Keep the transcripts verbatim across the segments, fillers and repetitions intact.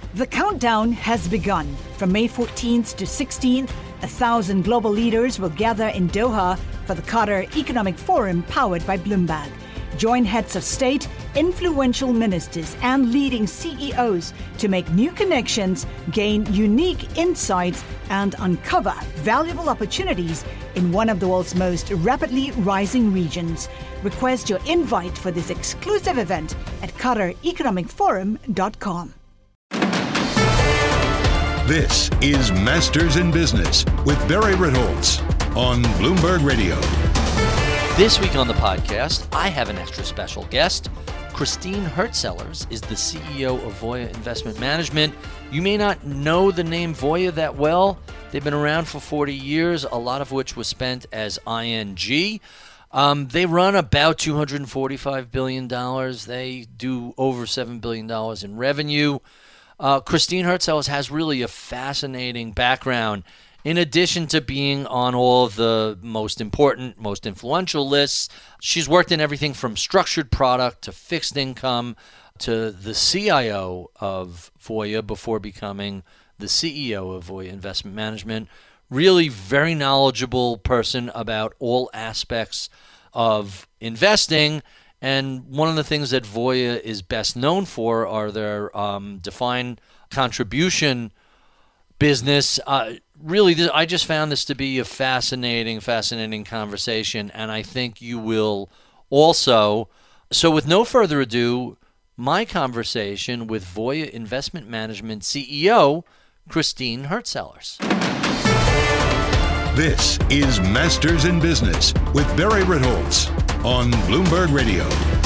The countdown has begun. From May fourteenth to sixteenth, a thousand global leaders will gather in Doha for the Qatar Economic Forum powered by Bloomberg. Join heads of state, influential ministers, and leading C E Os to make new connections, gain unique insights, and uncover valuable opportunities in one of the world's most rapidly rising regions. Request your invite for this exclusive event at qatar economic forum dot com. This is Masters in Business with Barry Ritholtz on Bloomberg Radio. This week on the podcast, I have an extra special guest. Christine Hurtsellers is the C E O of Voya Investment Management. You may not know the name Voya that well. They've been around for forty years, a lot of which was spent as I N G. Um, they run about two hundred forty-five billion dollars. They do over seven billion dollars in revenue. Uh, Christine Hurtsellers has really a fascinating background. In addition to being on all of the most important, most influential lists, she's worked in everything from structured product to fixed income to the C I O of Voya before becoming the C E O of Voya Investment Management. Really very knowledgeable person about all aspects of investing. And one of the things that Voya is best known for are their um, defined contribution business. Uh, really, th- I just found this to be a fascinating, fascinating conversation, and I think you will also. So with no further ado, my conversation with Voya Investment Management C E O, Christine Hurtsellers. This is Masters in Business with Barry Ritholtz on Bloomberg Radio.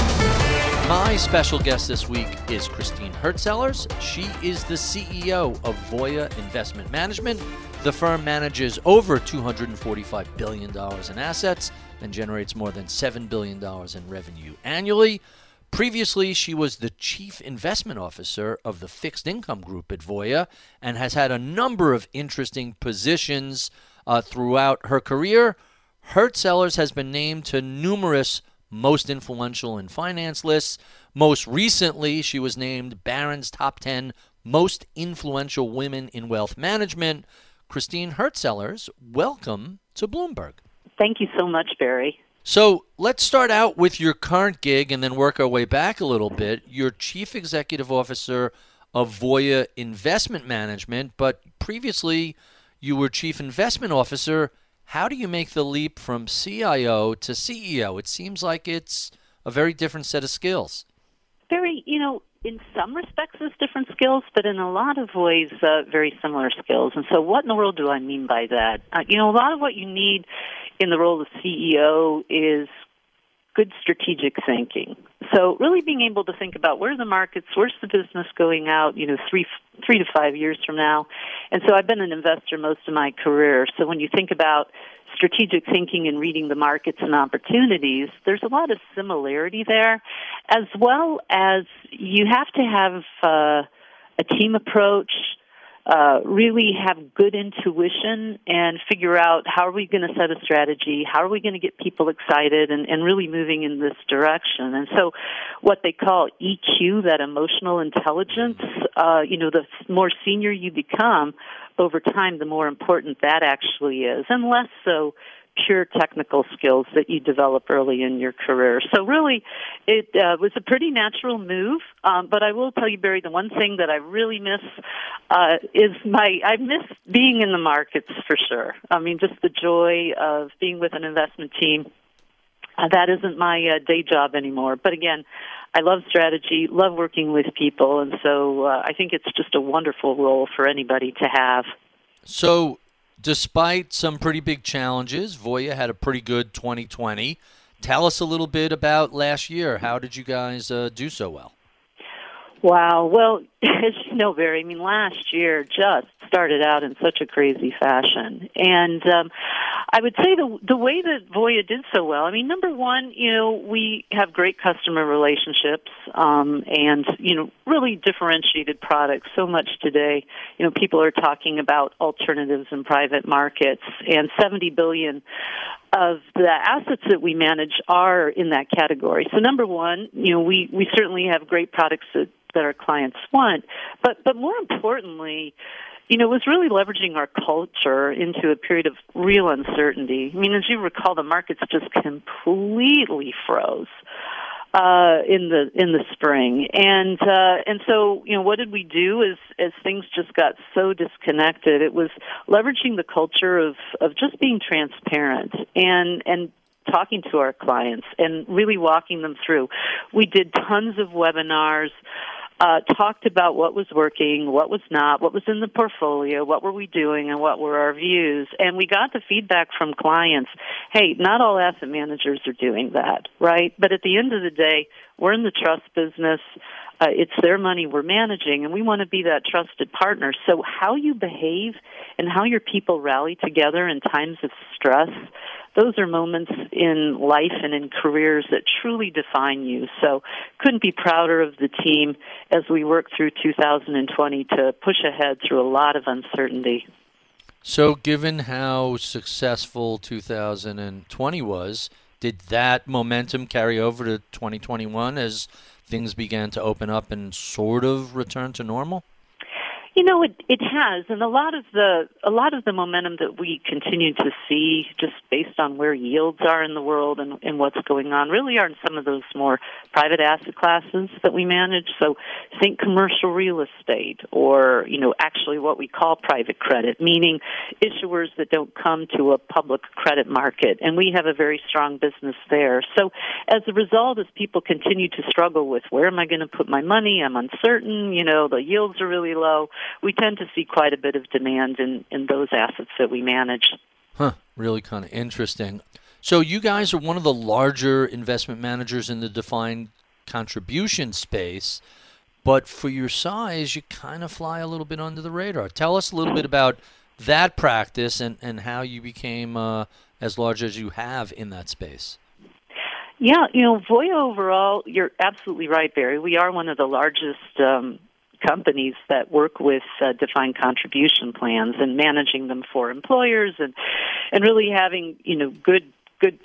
My special guest this week is Christine Hurtsellers. She is the C E O of Voya Investment Management. The firm manages over two hundred forty-five billion dollars in assets and generates more than seven billion dollars in revenue annually. Previously, she was the Chief Investment Officer of the Fixed Income Group at Voya and has had a number of interesting positions uh, throughout her career. Hurtsellers has been named to numerous most influential in finance lists. Most recently, she was named Barron's Top ten Most Influential Women in Wealth Management. Christine Hurtsellers, welcome to Bloomberg. Thank you so much, Barry. So let's start out with your current gig and then work our way back a little bit. You're Chief Executive Officer of Voya Investment Management, but previously you were Chief Investment Officer. How do you make the leap from C I O to C E O? It seems like it's a very different set of skills. Very, you know, in some respects it's different skills, but in a lot of ways uh, very similar skills. And so what in the world do I mean by that? Uh, you know, a lot of what you need in the role of C E O is good strategic thinking. So really being able to think about where are the markets, where's the business going out, you know, three three to five years from now. And so I've been an investor most of my career. So when you think about strategic thinking and reading the markets and opportunities, there's a lot of similarity there, as well as you have to have uh, a team approach, Uh, really have good intuition and figure out how are we going to set a strategy, how are we going to get people excited and, and really moving in this direction. And so what they call E Q, that emotional intelligence, uh, you know, the more senior you become over time, the more important that actually is, and less so pure technical skills that you develop early in your career. So really, it uh, was a pretty natural move. Um, but I will tell you, Barry, the one thing that I really miss uh, is my, I miss being in the markets for sure. I mean, just the joy of being with an investment team. Uh, that isn't my uh, day job anymore. But again, I love strategy, love working with people. And so uh, I think it's just a wonderful role for anybody to have. So, despite some pretty big challenges, Voya had a pretty good twenty twenty. Tell us a little bit about last year. How did you guys uh, do so well? Wow. Well, as you know, Barry, I mean, last year just started out in such a crazy fashion. And um, I would say the the way that Voya did so well, I mean, number one, you know, we have great customer relationships um, and, you know, really differentiated products. So much today, you know, people are talking about alternatives in private markets, and seventy billion dollars of the assets that we manage are in that category. So number one, you know, we, we certainly have great products that that our clients want. But but more importantly, you know, it was really leveraging our culture into a period of real uncertainty. I mean, as you recall, the markets just completely froze uh, in the in the spring, and uh, and so you know, what did we do? As as things just got so disconnected, it was leveraging the culture of of just being transparent and and. talking to our clients and really walking them through. We did tons of webinars, uh, talked about what was working, what was not, what was in the portfolio, what were we doing, and what were our views. And we got the feedback from clients, hey, not all asset managers are doing that, right? But at the end of the day, we're in the trust business. Uh, it's their money we're managing, and we want to be that trusted partner. So how you behave and how your people rally together in times of stress, those are moments in life and in careers that truly define you. So couldn't be prouder of the team as we work through two thousand twenty to push ahead through a lot of uncertainty. So given how successful two thousand twenty was, did that momentum carry over to twenty twenty-one as things began to open up and sort of return to normal? You know, it it has, and a lot of the a lot of the momentum that we continue to see, just based on where yields are in the world and, and what's going on, really are in some of those more private asset classes that we manage. So, think commercial real estate, or you know, actually what we call private credit, meaning issuers that don't come to a public credit market, and we have a very strong business there. So, as a result, as people continue to struggle with where am I going to put my money, I'm uncertain. You know, the yields are really low. We tend to see quite a bit of demand in, in those assets that we manage. Huh, really kind of interesting. So you guys are one of the larger investment managers in the defined contribution space, but for your size, you kind of fly a little bit under the radar. Tell us a little bit about that practice and, and how you became uh, as large as you have in that space. Yeah, you know, Voya overall, you're absolutely right, Barry. We are one of the largest um companies that work with uh, defined contribution plans and managing them for employers, and and really having you know good good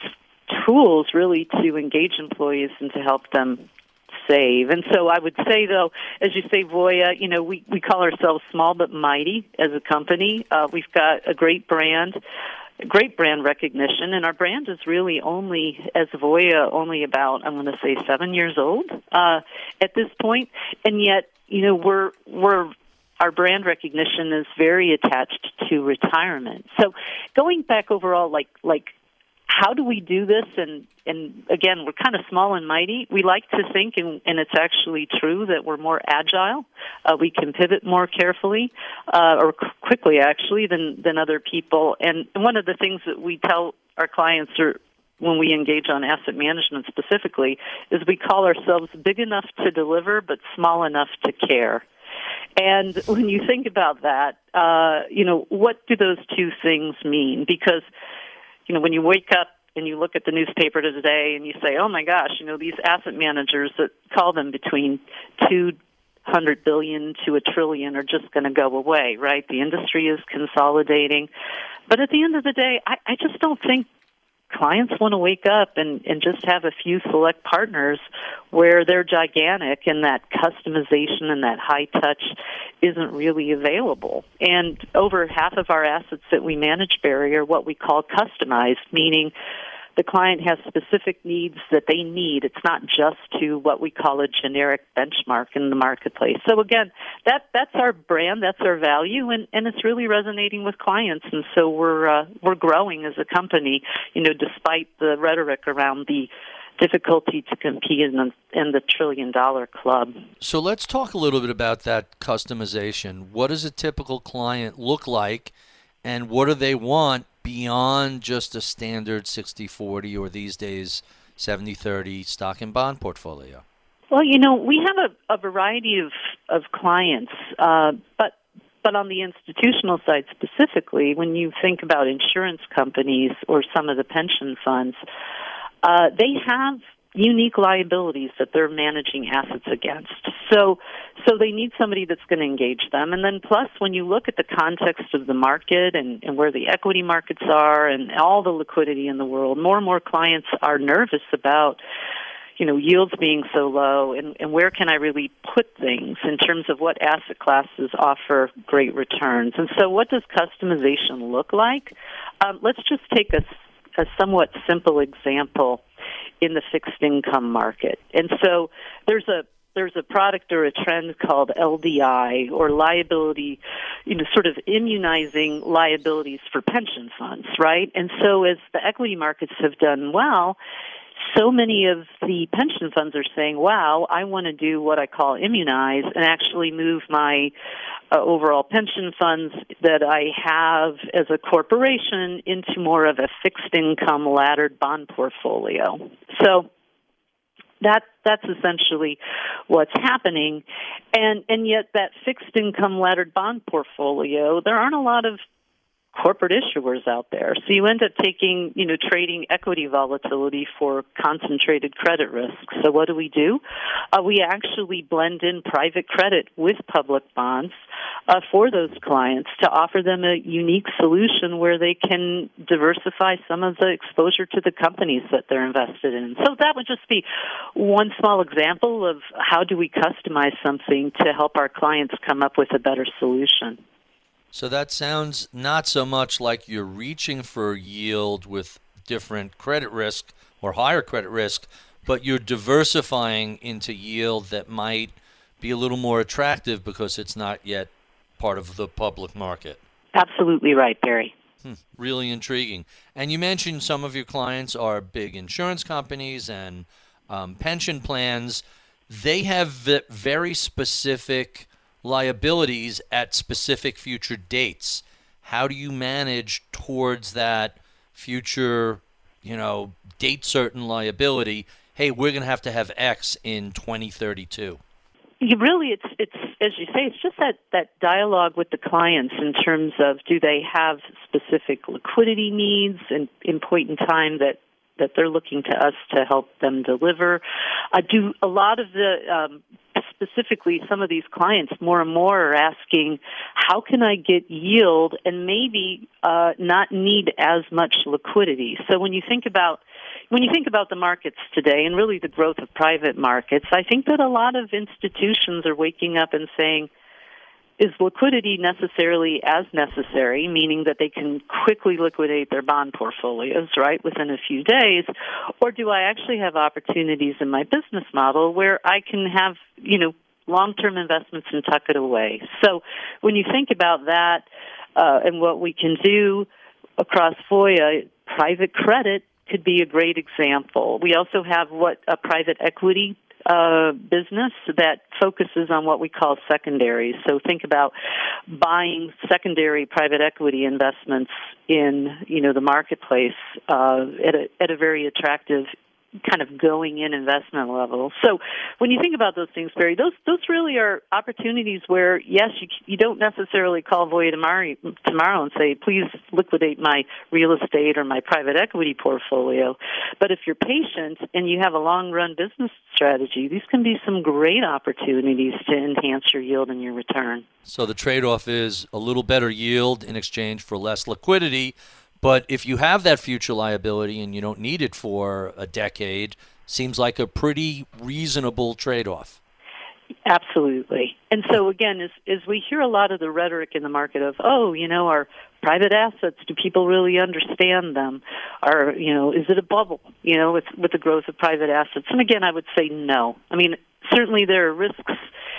tools really to engage employees and to help them save. And so I would say, though, as you say, Voya, you know, we, we call ourselves small but mighty as a company. Uh, we've got a great brand, great brand recognition, and our brand is really only, as Voya, only about, I'm going to say, seven years old uh, at this point, and yet, you know, we're we're our brand recognition is very attached to retirement. So going back overall, like like how do we do this? And and again, we're kind of small and mighty. We like to think, and, and it's actually true, that we're more agile. Uh, we can pivot more carefully uh, or quickly, actually, than than other people. And one of the things that we tell our clients are, when we engage on asset management specifically, is we call ourselves big enough to deliver but small enough to care. And when you think about that, uh, you know, what do those two things mean? Because, you know, when you wake up and you look at the newspaper today and you say, oh my gosh, you know, these asset managers that call them between two hundred billion to a trillion are just going to go away, right? The industry is consolidating. But at the end of the day, I, I just don't think clients want to wake up and, and just have a few select partners where they're gigantic and that customization and that high touch isn't really available. And over half of our assets that we manage, Barry, are what we call customized, meaning the client has specific needs that they need. It's not just to what we call a generic benchmark in the marketplace. So again, that that's our brand, that's our value, and, and it's really resonating with clients. And so we're uh, we're growing as a company, you know, despite the rhetoric around the difficulty to compete in the, in the trillion-dollar club. So let's talk a little bit about that customization. What does a typical client look like, and what do they want beyond just a standard sixty forty or these days seventy thirty stock and bond portfolio? Well, you know, we have a, a variety of, of clients, uh, but but on the institutional side specifically, when you think about insurance companies or some of the pension funds, uh, they have unique liabilities that they're managing assets against. So so they need somebody that's going to engage them. And then plus, when you look at the context of the market and, and where the equity markets are and all the liquidity in the world, more and more clients are nervous about, you know, yields being so low, and, and where can I really put things in terms of what asset classes offer great returns. And so what does customization look like? Um, let's just take a, a somewhat simple example in the fixed income market. And so there's a there's a product or a trend called L D I, or liability, you know, sort of immunizing liabilities for pension funds, right? And so as the equity markets have done well, so many of the pension funds are saying, wow, I want to do what I call immunize and actually move my uh, overall pension funds that I have as a corporation into more of a fixed income laddered bond portfolio. So that that's essentially what's happening. And and yet that fixed income laddered bond portfolio, there aren't a lot of corporate issuers out there. So you end up taking, you know, trading equity volatility for concentrated credit risk. So what do we do? Uh, we actually blend in private credit with public bonds uh, for those clients to offer them a unique solution where they can diversify some of the exposure to the companies that they're invested in. So that would just be one small example of how do we customize something to help our clients come up with a better solution. So that sounds not so much like you're reaching for yield with different credit risk or higher credit risk, but you're diversifying into yield that might be a little more attractive because it's not yet part of the public market. Absolutely right, Barry. Hmm, really intriguing. And you mentioned some of your clients are big insurance companies and um, pension plans. They have very specific liabilities at specific future dates. How do you manage towards that future, you know, date certain liability? Hey, we're going to have to have X in twenty thirty-two. You really, it's it's as you say, it's just that, that dialogue with the clients in terms of do they have specific liquidity needs and in point in time that that they're looking to us to help them deliver. Uh, do a lot of the um, specifically some of these clients more and more are asking, how can I get yield and maybe uh, not need as much liquidity? So when you think about when you think about the markets today and really the growth of private markets, I think that a lot of institutions are waking up and saying, is liquidity necessarily as necessary, meaning that they can quickly liquidate their bond portfolios, right, within a few days, or do I actually have opportunities in my business model where I can have, you know, long-term investments and tuck it away? So when you think about that uh, and what we can do across Voya, private credit could be a great example. We also have what a private equity Uh, business that focuses on what we call secondaries. So think about buying secondary private equity investments in, you know, the marketplace uh, at a at a very attractive kind of going in investment level. So when you think about those things, Barry, those those really are opportunities where, yes, you you don't necessarily call Voya tomorrow, tomorrow and say, please liquidate my real estate or my private equity portfolio. But if you're patient and you have a long-run business strategy, these can be some great opportunities to enhance your yield and your return. So the trade-off is a little better yield in exchange for less liquidity. But if you have that future liability and you don't need it for a decade, seems like a pretty reasonable trade-off. Absolutely. And so, again, as, as we hear a lot of the rhetoric in the market of, oh, you know, our private assets, do people really understand them? Or, you know, is it a bubble, you know, with, with the growth of private assets? And, again, I would say no. I mean, certainly there are risks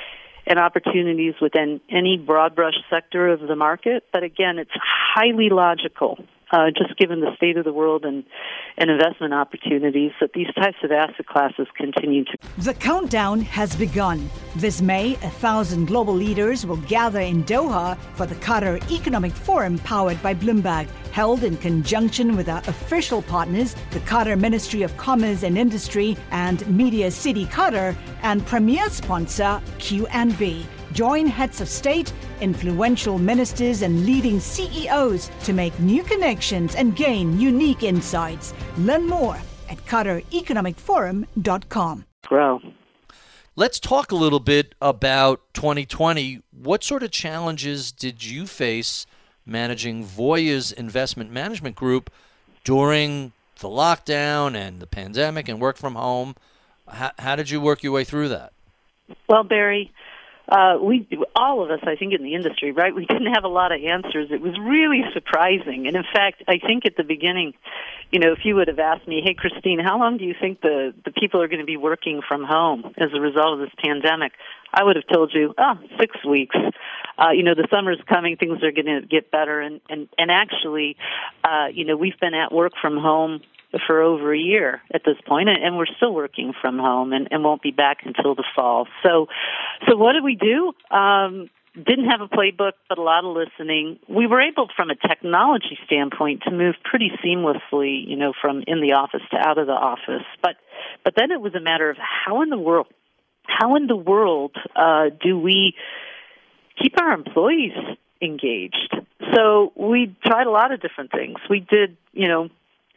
and opportunities within any broad brush sector of the market, but, again, it's highly logical. Uh, just given the state of the world and, and investment opportunities, that these types of asset classes continue to. The countdown has begun. This May, a thousand global leaders will gather in Doha for the Qatar Economic Forum powered by Bloomberg, held in conjunction with our official partners, the Qatar Ministry of Commerce and Industry and Media City Qatar, and premier sponsor Q N B. Join heads of state, influential ministers, and leading C E Os to make new connections and gain unique insights. Learn more at qatar economic forum dot com. Grow. Let's talk a little bit about twenty twenty. What sort of challenges did you face managing Voya's investment management group during the lockdown and the pandemic and work from home? How, how did you work your way through that? Well, Barry, uh, we all of us, I think, in the industry, right? We didn't have a lot of answers. It was really surprising, and in fact, I think at the beginning, you know, if you would have asked me, "Hey, Christine, how long do you think the the people are going to be working from home as a result of this pandemic?" I would have told you, "Oh, six weeks." Uh, you know, the summer's coming; things are going to get better, and and and actually, uh, you know, we've been at work from home for over a year at this point, and we're still working from home and, and won't be back until the fall. So, so what did we do? Um, didn't have a playbook, but a lot of listening. We were able, from a technology standpoint, to move pretty seamlessly, you know, from in the office to out of the office. But, but then it was a matter of how in the world, how in the world uh, do we keep our employees engaged? So we tried a lot of different things. We did, you know,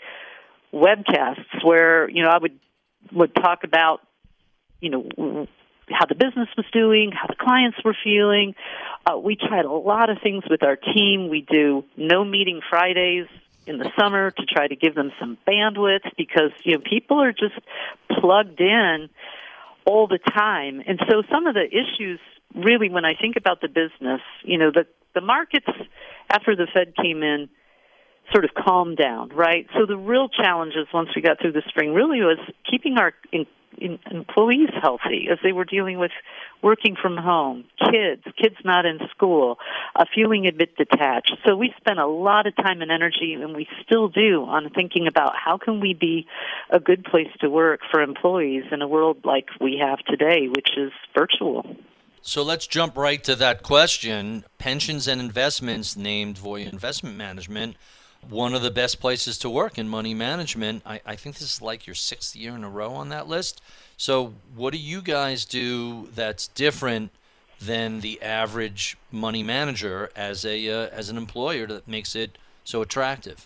webcasts where, you know, I would would talk about, you know, how the business was doing, how the clients were feeling. Uh, we tried a lot of things with our team. We do no meeting Fridays in the summer to try to give them some bandwidth because, you know, people are just plugged in all the time. And so some of the issues, really, when I think about the business, you know, the, the markets, after the Fed came in, sort of calmed down, right? So the real challenges once we got through the spring really was keeping our in, in employees healthy as they were dealing with working from home, kids, kids not in school, uh, feeling a bit detached. So we spent a lot of time and energy, and we still do, on thinking about how can we be a good place to work for employees in a world like we have today, which is virtual. So let's jump right to that question. Pensions and Investments named Voya Investment Management one of the best places to work in money management. I, I think this is like your sixth year in a row on that list. So what do you guys do that's different than the average money manager as a uh, as an employer that makes it so attractive?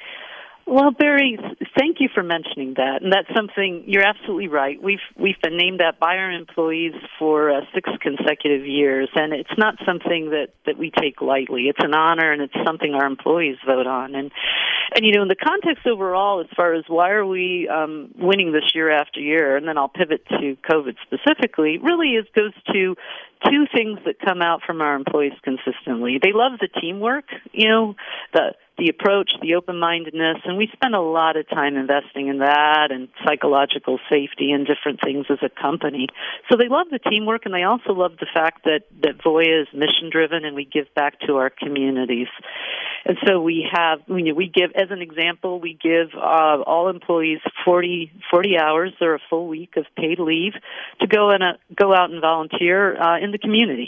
Well, Barry, thank you for mentioning that, and that's something, you're absolutely right. We've we've been named that by our employees for uh, six consecutive years, and it's not something that, that we take lightly. It's an honor, and it's something our employees vote on. And, and you know, in the context overall, as far as why are we um, winning this year after year, and then I'll pivot to COVID specifically, really it goes to two things that come out from our employees consistently. They love the teamwork, you know, the the approach, the open-mindedness, and we spend a lot of time investing in that and psychological safety and different things as a company. So they love the teamwork, and they also love the fact that, that Voya is mission-driven and we give back to our communities. And so we have, you know, we give, as an example, we give uh, all employees forty, forty hours or a full week of paid leave to go, and go out and volunteer uh, in the community,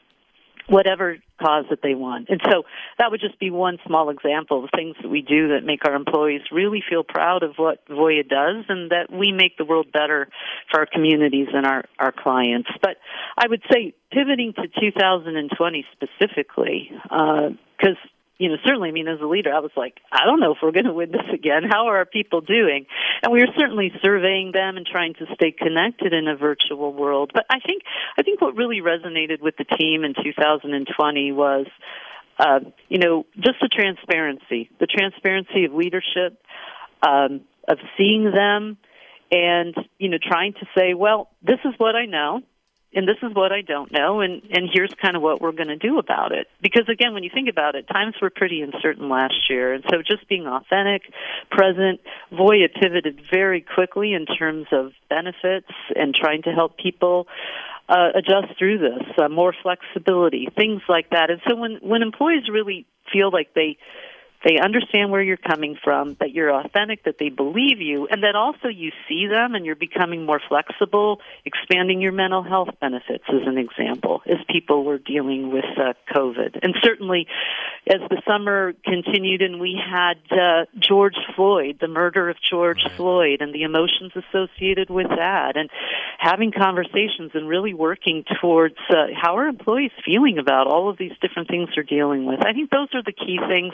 whatever cause that they want. And so that would just be one small example of things that we do that make our employees really feel proud of what Voya does and that we make the world better for our communities and our, our clients. But I would say pivoting to two thousand twenty specifically, because uh, you know, certainly, I mean, as a leader, I was like, I don't know if we're going to win this again. How are our people doing? And we were certainly surveying them and trying to stay connected in a virtual world. But I think, I think what really resonated with the team in two thousand twenty was, uh, you know, just the transparency, the transparency of leadership, um, of seeing them, and you know, trying to say, well, this is what I know. And this is what I don't know, and, and here's kind of what we're going to do about it. Because, again, when you think about it, times were pretty uncertain last year, and so just being authentic, present, Voya pivoted very quickly in terms of benefits and trying to help people uh, adjust through this, uh, more flexibility, things like that. And so when, when employees really feel like they They understand where you're coming from, that you're authentic, that they believe you, and that also you see them and you're becoming more flexible, expanding your mental health benefits, as an example, as people were dealing with uh, COVID. And certainly, as the summer continued and we had uh, George Floyd, the murder of George right. Floyd, and the emotions associated with that, and having conversations and really working towards uh, how are employees feeling about all of these different things they're dealing with. I think those are the key things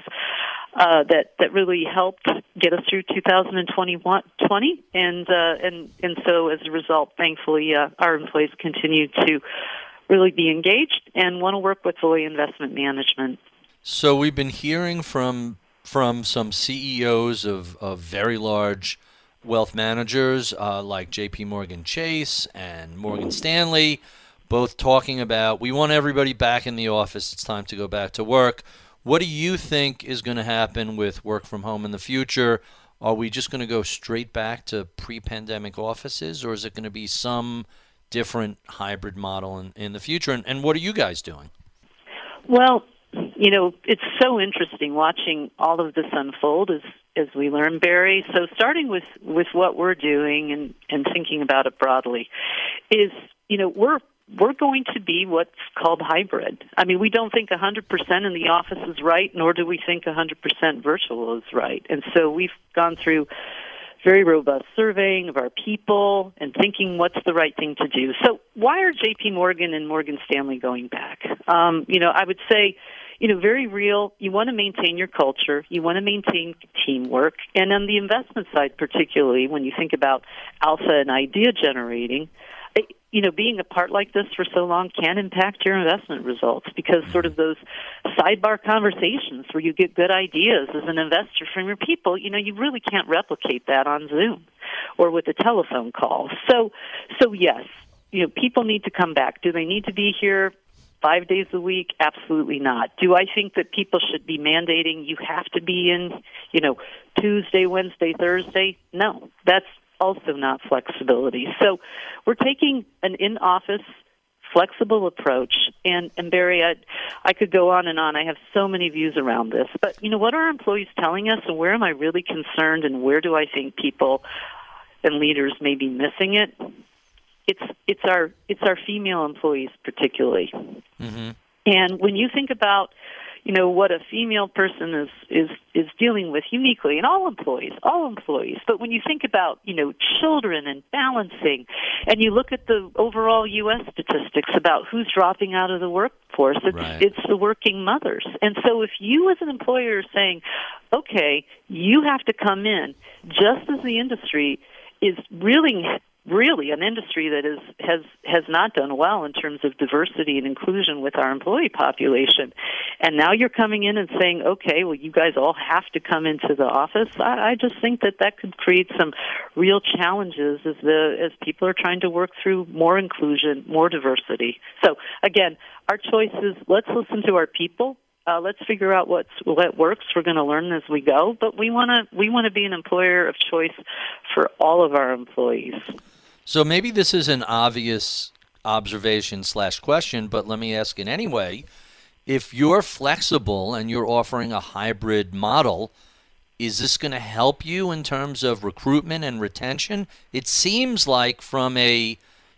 Uh, that that really helped get us through two thousand twenty, and uh, and and so as a result, thankfully, uh, our employees continue to really be engaged and want to work with Voya Investment Management. So we've been hearing from from some C E Os of, of very large wealth managers uh, like J P Morgan Chase and Morgan Stanley, both talking about we want everybody back in the office. It's time to go back to work. What do you think is going to happen with work from home in the future? Are we just going to go straight back to pre-pandemic offices, or is it going to be some different hybrid model in, in the future? And, and what are you guys doing? Well, you know, it's so interesting watching all of this unfold as as we learn, Barry. So starting with, with what we're doing and, and thinking about it broadly is, you know, we're we're going to be what's called hybrid. I mean, we don't think one hundred percent in the office is right, nor do we think one hundred percent virtual is right. And so we've gone through very robust surveying of our people and thinking what's the right thing to do. So why are J P Morgan and Morgan Stanley going back? Um, you know, I would say, you know, very real. You want to maintain your culture. You want to maintain teamwork. And on the investment side, particularly when you think about alpha and idea generating, you know, being a part like this for so long can impact your investment results because sort of those sidebar conversations where you get good ideas as an investor from your people, you know, you really can't replicate that on Zoom or with a telephone call. So, so yes, you know, people need to come back. Do they need to be here five days a week? Absolutely not. Do I think that people should be mandating you have to be in, you know, Tuesday, Wednesday, Thursday? No, that's also not flexibility. So we're taking an in-office flexible approach. And, and Barry, I, I could go on and on. I have so many views around this. But, you know, what are our employees telling us, and where am I really concerned, and where do I think people and leaders may be missing it? It's it's our it's our female employees particularly. Mm-hmm. And when you think about, you know, what a female person is, is, is dealing with uniquely, and all employees, all employees. But when you think about, you know, children and balancing, and you look at the overall U S statistics about who's dropping out of the workforce, it's, right. it's the working mothers. And so if you as an employer are saying, okay, you have to come in, just as the industry is really really an industry that is has has not done well in terms of diversity and inclusion with our employee population. And now you're coming in and saying, okay, well, you guys all have to come into the office. I, I just think that that could create some real challenges as the as people are trying to work through more inclusion, more diversity. So, again, our choice is let's listen to our people. Uh, let's figure out what's, what works. We're going to learn as we go, but we want to we want to be an employer of choice for all of our employees. So maybe this is an obvious observation slash question, but let me ask it anyway. If you're flexible and you're offering a hybrid model, is this going to help you in terms of recruitment and retention? It seems like from a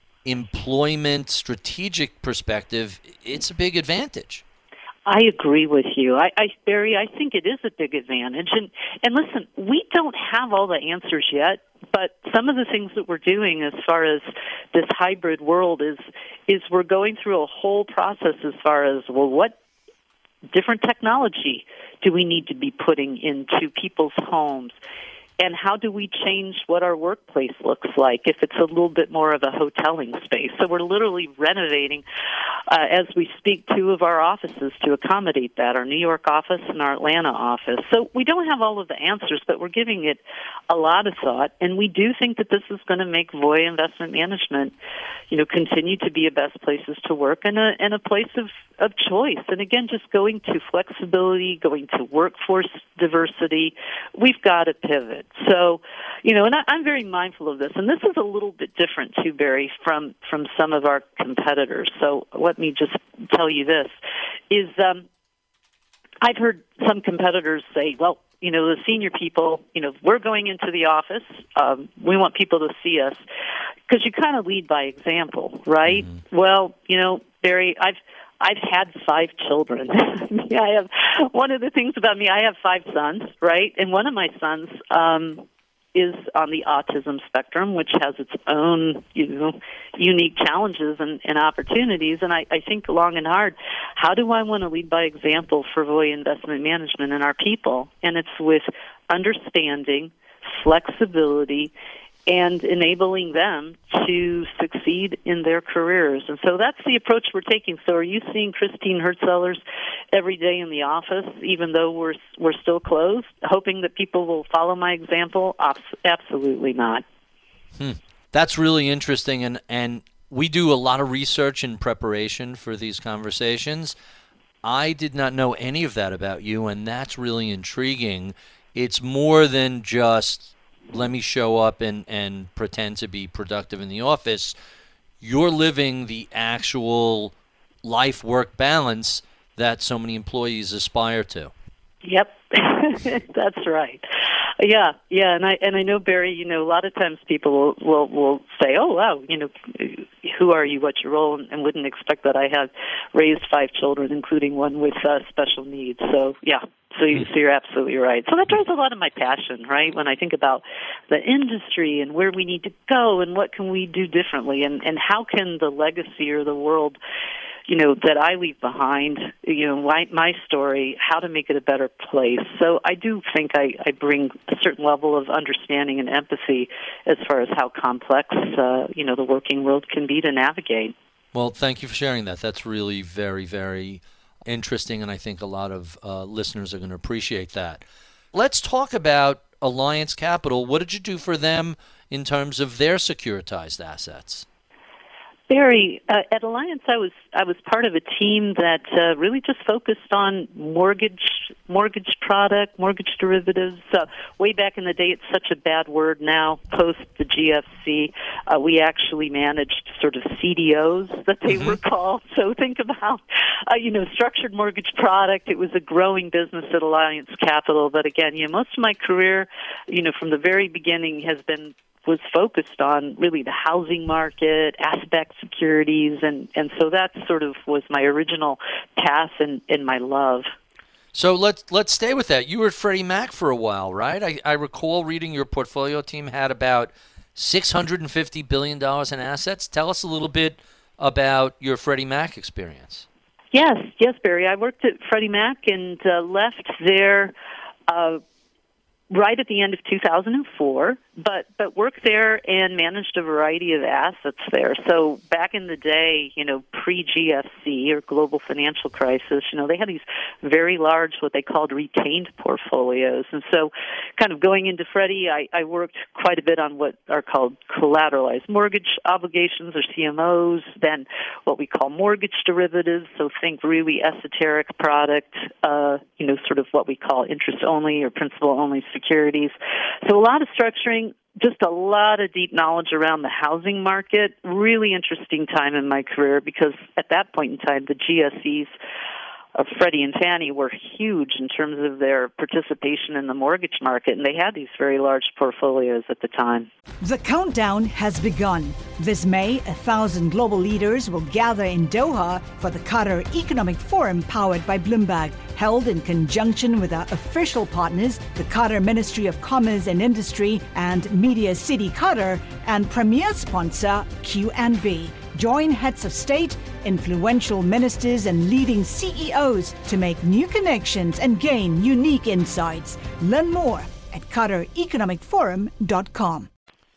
employment strategic perspective, it's a big advantage. I agree with you. I, I, Barry, I think it is a big advantage. And, and listen, we don't have all the answers yet, but some of the things that we're doing as far as this hybrid world is, is we're going through a whole process as far as, well, what different technology do we need to be putting into people's homes? And how do we change what our workplace looks like if it's a little bit more of a hoteling space? So we're literally renovating, uh, as we speak, two of our offices to accommodate that, our New York office and our Atlanta office. So we don't have all of the answers, but we're giving it a lot of thought. And we do think that this is going to make Voya Investment Management, you know, continue to be a best places to work and a, and a place of, of choice. And again, just going to flexibility, going to workforce diversity, we've got to pivot. So, you know, and I, I'm very mindful of this. And this is a little bit different, too, Barry, from, from some of our competitors. So let me just tell you this, is um, I've heard some competitors say, well, you know, the senior people, you know, we're going into the office. Um, we want people to see us because you kind of lead by example, right? Mm-hmm. Well, you know, Barry, I've I've had five children. I have one of the things about me. I have five sons, right? And one of my sons um, is on the autism spectrum, which has its own, you know, unique challenges and, and opportunities. And I, I think long and hard, how do I want to lead by example for Voya Investment Management and our people? And it's with understanding, flexibility, and enabling them to succeed in their careers. And so that's the approach we're taking. So are you seeing Christine Hurtsellers every day in the office, even though we're we're still closed, hoping that people will follow my example? Absolutely not. Hmm. That's really interesting, and, and we do a lot of research in preparation for these conversations. I did not know any of that about you, and that's really intriguing. It's more than just let me show up and, and pretend to be productive in the office. You're living the actual life-work balance that so many employees aspire to. Yep, that's right. Yeah, yeah, and I and I know, Barry, you know, a lot of times people will, will, will say, oh, wow, you know, who are you, what's your role, and, and wouldn't expect that I have raised five children, including one with uh, special needs. So, yeah, so, you, so you're absolutely right. So that drives a lot of my passion, right, when I think about the industry and where we need to go and what can we do differently, and, and how can the legacy or the world, you know, that I leave behind, you know, my, my story, how to make it a better place. So I do think I, I bring a certain level of understanding and empathy as far as how complex, uh, you know, the working world can be to navigate. Well, thank you for sharing that. That's really very, very interesting, and I think a lot of uh, listeners are going to appreciate that. Let's talk about Alliance Capital. What did you do for them in terms of their securitized assets? Barry, uh, at Alliance, I was I was part of a team that uh, really just focused on mortgage mortgage product, mortgage derivatives. Uh, way back in the day, it's such a bad word now. Post the G F C, uh, we actually managed sort of C D Os that they mm-hmm. were called. So think about uh, you know structured mortgage product. It was a growing business at Alliance Capital. But again, you know, most of my career, you know, from the very beginning, has been was focused on really the housing market, asset-backed securities, and, and so that sort of was my original path and, and my love. So let's let's stay with that. You were at Freddie Mac for a while, right? I, I recall reading your portfolio team had about six hundred fifty billion dollars in assets. Tell us a little bit about your Freddie Mac experience. Yes, yes, Barry. I worked at Freddie Mac and uh, left there uh, right at the end of two thousand four, but but worked there and managed a variety of assets there. So back in the day, you know, pre-G F C or global financial crisis, you know, they had these very large, what they called retained portfolios. And so kind of going into Freddie, I, I worked quite a bit on what are called collateralized mortgage obligations or C M Os, then what we call mortgage derivatives, so think really esoteric product, uh, you know, sort of what we call interest-only or principal-only securities. So a lot of structuring, just a lot of deep knowledge around the housing market. Really interesting time in my career because at that point in time, the G S Es of Freddie and Fannie were huge in terms of their participation in the mortgage market, and they had these very large portfolios at the time. The countdown has begun. This May, a thousand global leaders will gather in Doha for the Qatar Economic Forum powered by Bloomberg, held in conjunction with our official partners, the Qatar Ministry of Commerce and Industry and Media City Qatar, and premier sponsor Q N B. Join heads of state, influential ministers, and leading C E Os to make new connections and gain unique insights. Learn more at qatar economic forum dot com.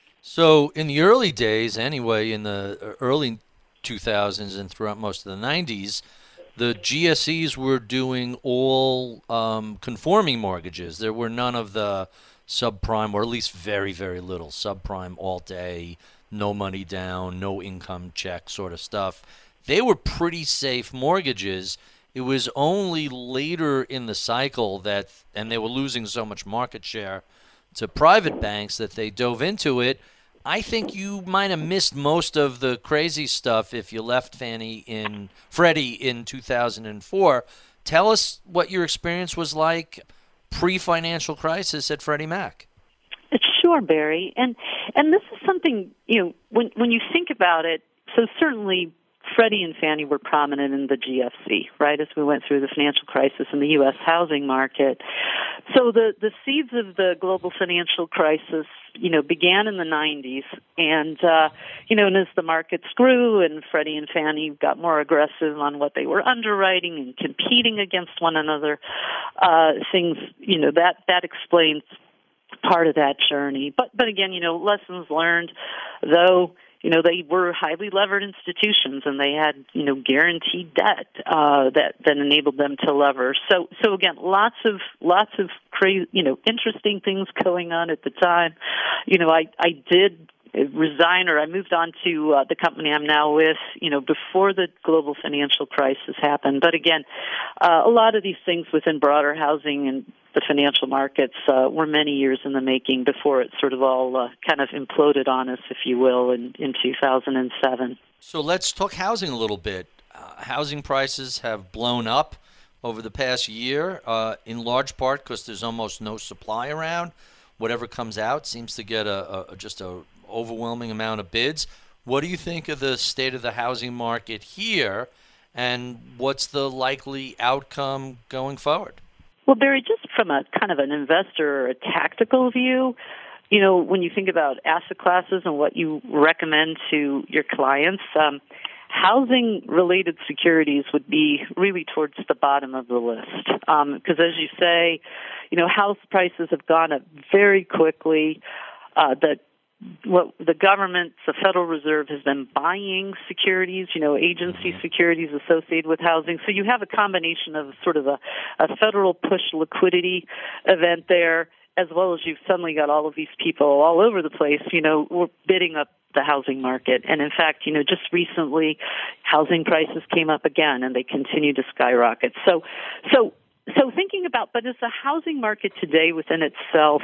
So in the early days, anyway, in the early two thousands and throughout most of the nineties, the G S Es were doing all um, conforming mortgages. There were none of the subprime, or at least very, very little subprime Alt-A, no money down, no income check sort of stuff. They were pretty safe mortgages. It was only later in the cycle that, and they were losing so much market share to private banks that they dove into it. I think you might have missed most of the crazy stuff if you left Fannie in Freddie in two thousand four. Tell us what your experience was like pre-financial crisis at Freddie Mac. Sure, Barry. And and this is something, you know, when when you think about it, so certainly Freddie and Fannie were prominent in the G F C, right, as we went through the financial crisis in the U S housing market. So the, the seeds of the global financial crisis, you know, began in the nineties. And, uh, you know, and as the markets grew and Freddie and Fannie got more aggressive on what they were underwriting and competing against one another, uh, things, you know, that, that explains part of that journey. But but again, you know, lessons learned, though. You know, they were highly levered institutions, and they had, you know, guaranteed debt uh, that that enabled them to lever. So, so again, lots of lots of crazy, you know, interesting things going on at the time. You know, I I did resign, or I moved on to uh, the company I'm now with, you know, before the global financial crisis happened. But again, uh, a lot of these things within broader housing and the financial markets uh, were many years in the making before it sort of all uh, kind of imploded on us, if you will, in, in two thousand seven. So let's talk housing a little bit. Uh, housing prices have blown up over the past year, uh, in large part because there's almost no supply around. Whatever comes out seems to get a, a just a overwhelming amount of bids. What do you think of the state of the housing market here, and what's the likely outcome going forward? Well, Barry, just from a kind of an investor or a tactical view, you know, when you think about asset classes and what you recommend to your clients, um, housing-related securities would be really towards the bottom of the list. Because um, as you say, you know, house prices have gone up very quickly. Uh, the What the government, the Federal Reserve, has been buying securities, you know, agency securities associated with housing. So you have a combination of sort of a, a federal push liquidity event there, as well as you've suddenly got all of these people all over the place, you know, we're bidding up the housing market. And in fact, you know, just recently, housing prices came up again, and they continue to skyrocket. So, so, so thinking about, but is the housing market today within itself,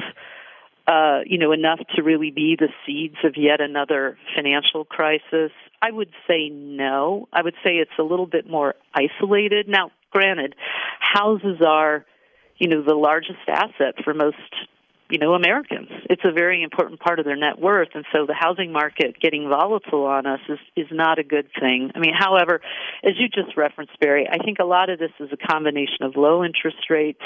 Uh, you know, enough to really be the seeds of yet another financial crisis? I would say no. I would say it's a little bit more isolated. Now, granted, houses are, you know, the largest asset for most, you know, Americans. It's a very important part of their net worth, and so the housing market getting volatile on us is, is not a good thing. I mean, however, as you just referenced, Barry, I think a lot of this is a combination of low interest rates,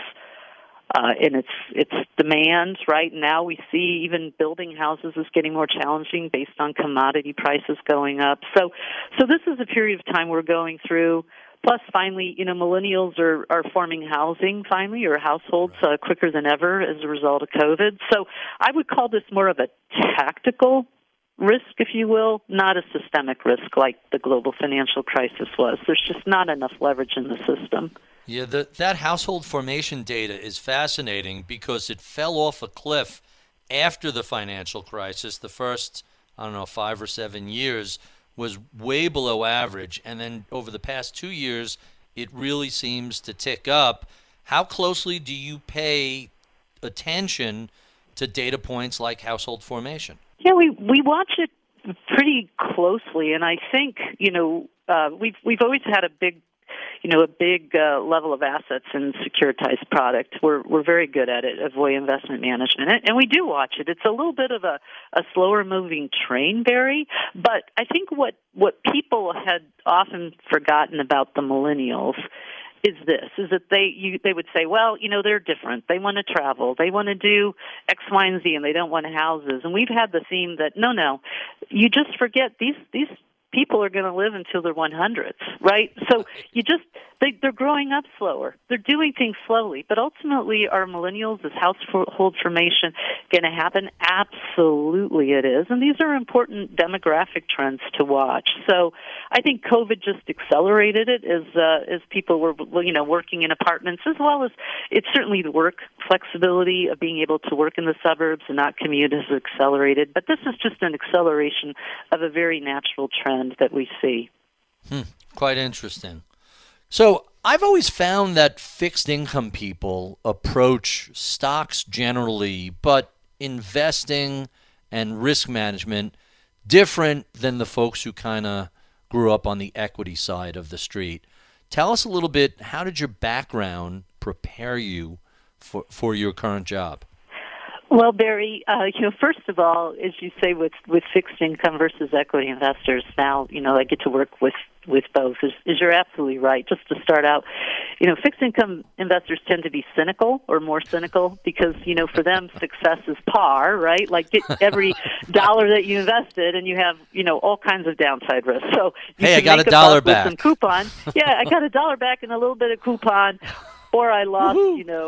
Uh, and it's it's demand. Right now we see even building houses is getting more challenging based on commodity prices going up. So so this is a period of time we're going through. Plus, finally, you know, millennials are, are forming housing, finally, or households uh, quicker than ever as a result of COVID. So I would call this more of a tactical risk, if you will, not a systemic risk like the global financial crisis was. There's just not enough leverage in the system. Yeah, the, that household formation data is fascinating because it fell off a cliff after the financial crisis. The first, I don't know, five or seven years was way below average. And then over the past two years, it really seems to tick up. How closely do you pay attention to data points like household formation? Yeah, we, we watch it pretty closely. And I think, you know, uh, we've, we've always had a big You know, a big uh, level of assets in securitized product. We're we're very good at it at Voya Investment Management, and, and we do watch it. It's a little bit of a, a slower moving train, Barry. But I think what what people had often forgotten about the millennials is this: is that they you, they would say, well, you know, they're different. They want to travel. They want to do X, Y, and Z, and they don't want houses. And we've had the theme that no, no, you just forget these these. people are going to live until they're one hundreds, right? So you just, they, they're growing up slower. They're doing things slowly. But ultimately, are millennials, is household formation going to happen? Absolutely it is. And these are important demographic trends to watch. So I think COVID just accelerated it as uh, as people were, you know, working in apartments, as well as it's certainly the work flexibility of being able to work in the suburbs and not commute has accelerated. But this is just an acceleration of a very natural trend that we see. Hmm, quite interesting. So I've always found that fixed income people approach stocks generally, but investing and risk management different than the folks who kind of grew up on the equity side of the street. Tell us a little bit, how did your background prepare you for, for your current job? Well, Barry, uh, you know, first of all, as you say, with, with fixed income versus equity investors, now, you know, I get to work with, with both, is, is you're absolutely right. Just to start out, you know, fixed income investors tend to be cynical or more cynical because, you know, for them, success is par, right? Like get every dollar that you invested and you have, you know, all kinds of downside risks. So you hey, can I got make a a dollar buck back. With some coupon. Yeah, I got a dollar back and a little bit of coupon, or I lost, Woo-hoo. you know,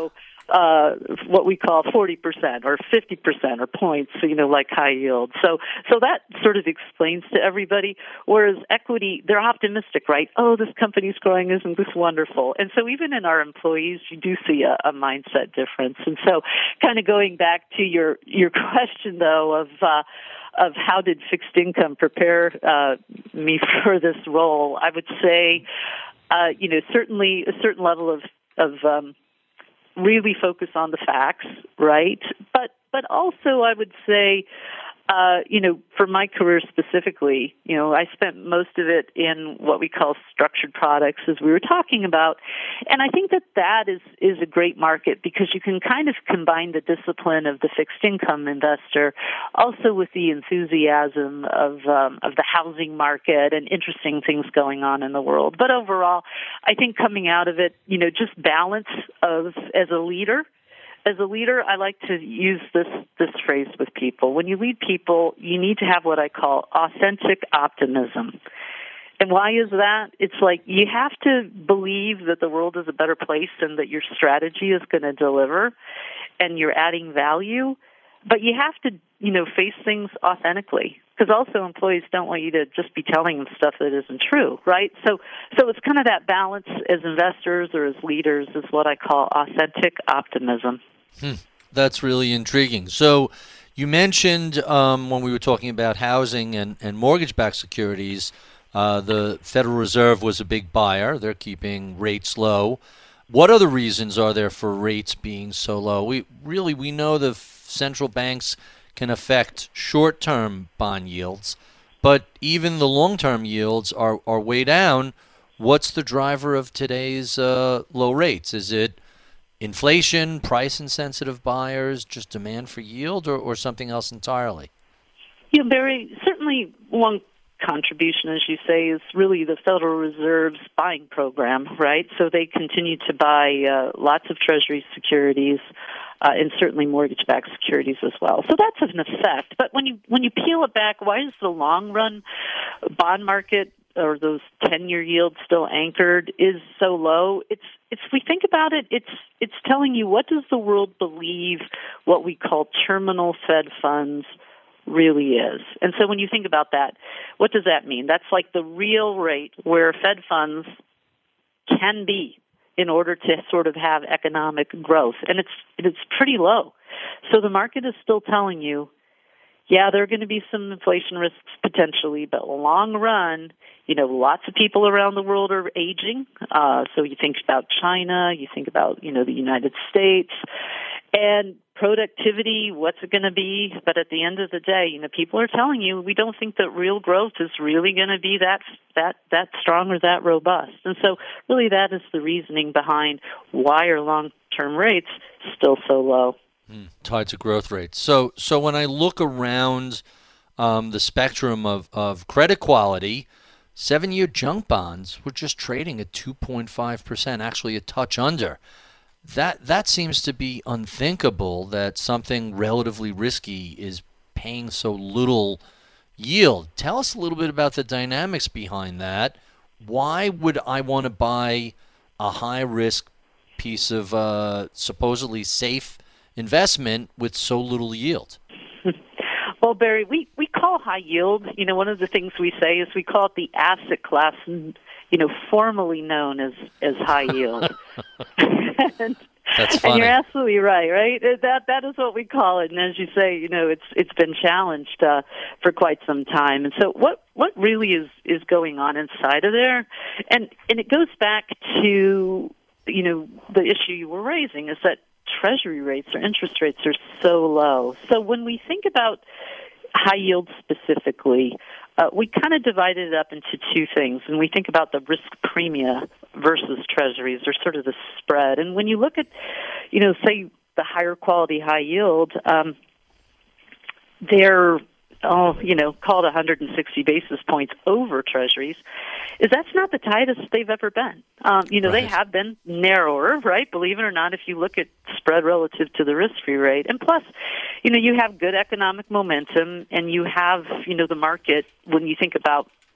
uh, what we call forty percent or fifty percent or points, you know, like high yield. So, so that sort of explains to everybody. Whereas equity, they're optimistic, right? Oh, this company's growing, isn't this wonderful? And so even in our employees, you do see a, a mindset difference. And so kind of going back to your, your question, though, of, uh, of how did fixed income prepare uh, me for this role, I would say, uh, you know, certainly a certain level of, of um, really focus on the facts, right? But but also I would say, uh, you know, for my career specifically, you know, I spent most of it in what we call structured products, as we were talking about. And I think that that is, is a great market because you can kind of combine the discipline of the fixed income investor also with the enthusiasm of, um, of the housing market and interesting things going on in the world. But overall, I think coming out of it, you know, just balance of, as a leader, As a leader, I like to use this, this phrase with people. When you lead people, you need to have what I call authentic optimism. And why is that? It's like you have to believe that the world is a better place and that your strategy is going to deliver and you're adding value. But you have to, you know, face things authentically. Because also employees don't want you to just be telling them stuff that isn't true, right? So so it's kind of that balance as investors or as leaders is what I call authentic optimism. Hmm. That's really intriguing. So you mentioned um, when we were talking about housing and, and mortgage-backed securities, uh, the Federal Reserve was a big buyer. They're keeping rates low. What other reasons are there for rates being so low? We really, we know the central banks can affect short-term bond yields, but even the long-term yields are, are way down. What's the driver of today's uh, low rates? Is it inflation, price-insensitive buyers, just demand for yield, or, or something else entirely? Yeah, Barry, certainly one contribution, as you say, is really the Federal Reserve's buying program, right? So they continue to buy uh, lots of Treasury securities, Uh, and certainly mortgage-backed securities as well. So that's an effect. But when you when you peel it back, why is the long-run bond market or those ten-year yields still anchored is so low? It's it's we think about it, it's it's telling you what does the world believe what we call terminal Fed funds really is. And so when you think about that, what does that mean? That's like the real rate where Fed funds can be in order to sort of have economic growth. And it's it's pretty low. So the market is still telling you, yeah, there are going to be some inflation risks potentially, but long run, you know, lots of people around the world are aging. Uh, so you think about China, you think about, you know, the United States, and productivity, what's it going to be? But at the end of the day, you know, people are telling you we don't think that real growth is really going to be that that that strong or that robust. And so really that is the reasoning behind why are long-term rates still so low. Mm, tied to growth rates. So so when I look around um, the spectrum of, of credit quality, seven-year junk bonds were just trading at two point five percent, actually a touch under. That that seems to be unthinkable that something relatively risky is paying so little yield. Tell us a little bit about the dynamics behind that. Why would I want to buy a high-risk piece of uh, supposedly safe investment with so little yield? Well, Barry, we, we call high yield, you know, one of the things we say is we call it the asset class, you know, formerly known as, as high yield. and, That's funny. And you're absolutely right, right? That that is what we call it. And as you say, you know, it's it's been challenged uh, for quite some time. And so what, what really is, is going on inside of there? And and it goes back to, you know, the issue you were raising is that Treasury rates or interest rates are so low. So when we think about high yield specifically, uh, we kind of divided it up into two things. And we think about the risk premia versus Treasuries, or sort of the spread. And when you look at, you know, say the higher quality high yield, um, they're oh, you know, called one hundred sixty basis points over Treasuries, is that's not the tightest they've ever been. Um, you know, right. They have been narrower, right? Believe it or not, if you look at spread relative to the risk-free rate. And plus, you know, you have good economic momentum, and you have, you know, the market, when you think about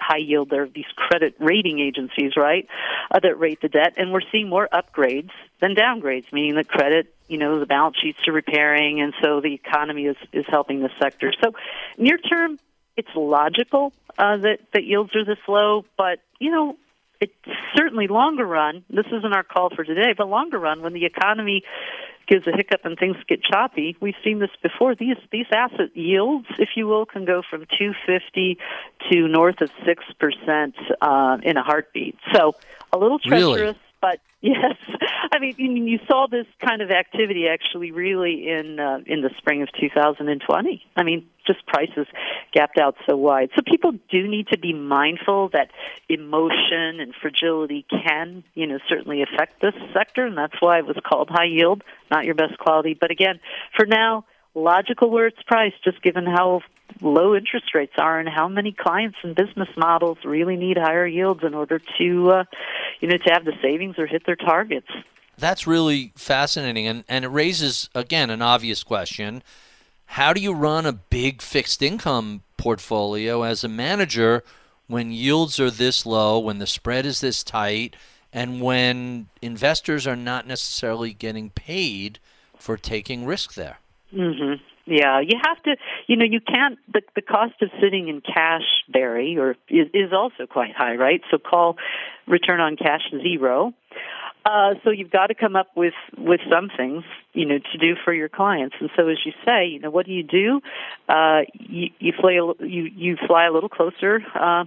high yield. There are these credit rating agencies, right, uh, that rate the debt, and we're seeing more upgrades than downgrades, meaning that credit, you know, the balance sheets are repairing, and so the economy is, is helping the sector. So near term, it's logical uh, that, that yields are this low, but, you know, it's certainly longer run. This isn't our call for today, but longer run, when the economy gives a hiccup and things get choppy, we've seen this before. These these asset yields, if you will, can go from two fifty to north of six percent uh, in a heartbeat. So a little treacherous, really? But yes, I mean, you, you saw this kind of activity actually really in uh, in the spring of two thousand twenty. I mean, just prices gapped out so wide. So people do need to be mindful that emotion and fragility can, you know, certainly affect this sector, and that's why it was called high yield, not your best quality. But again, for now, logical where it's priced, just given how low interest rates are and how many clients and business models really need higher yields in order to, uh, you know, to have the savings or hit their targets. That's really fascinating, and, and it raises, again, an obvious question. How do you run a big fixed income portfolio as a manager when yields are this low, when the spread is this tight, and when investors are not necessarily getting paid for taking risk there? Mm-hmm. Yeah, you have to, you know, you can't, the, the cost of sitting in cash, Barry, or is, is also quite high, right? So call return on cash zero. Uh, so you've got to come up with, with some things, you know, to do for your clients. And so as you say, you know, what do you do? Uh, you, you, fly a, you, you fly a little closer uh,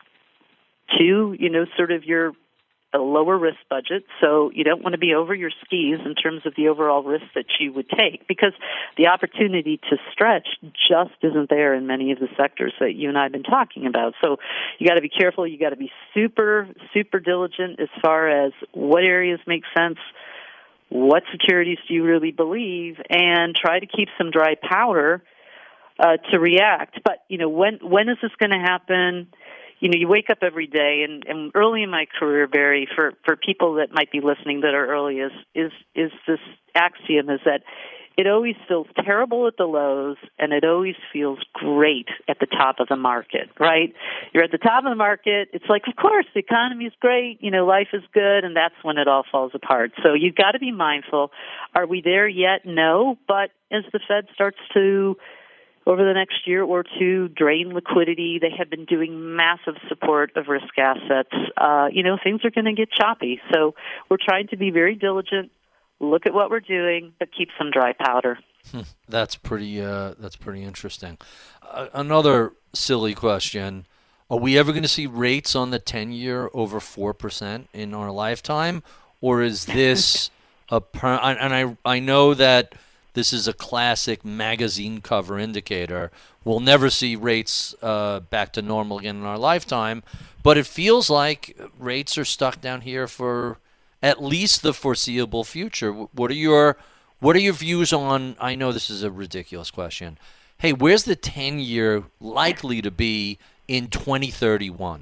to, you know, sort of your a lower risk budget, so you don't want to be over your skis in terms of the overall risk that you would take, because the opportunity to stretch just isn't there in many of the sectors that you and I have been talking about. So you got to be careful. You got to be super, super diligent as far as what areas make sense, what securities do you really believe, and try to keep some dry powder uh, to react. But, you know, when when is this going to happen? You know, you wake up every day, and, and early in my career, Barry, for, for people that might be listening that are early, is, is, is this axiom is that it always feels terrible at the lows, and it always feels great at the top of the market, right? You're at the top of the market, it's like, of course, the economy is great, you know, life is good, and that's when it all falls apart. So you've got to be mindful. Are we there yet? No, but as the Fed starts to over the next year or two, drain liquidity. They have been doing massive support of risk assets. Uh, you know, things are going to get choppy. So we're trying to be very diligent, look at what we're doing, but keep some dry powder. Hmm. That's pretty. Uh, that's pretty interesting. Uh, another silly question: are we ever going to see rates on the ten-year over four percent in our lifetime, or is this a? Per- and I I know that. This is a classic magazine cover indicator. We'll never see rates uh, back to normal again in our lifetime, but it feels like rates are stuck down here for at least the foreseeable future. What are your what are your views on? I know this is a ridiculous question. Hey, where's the ten-year likely to be in twenty thirty-one?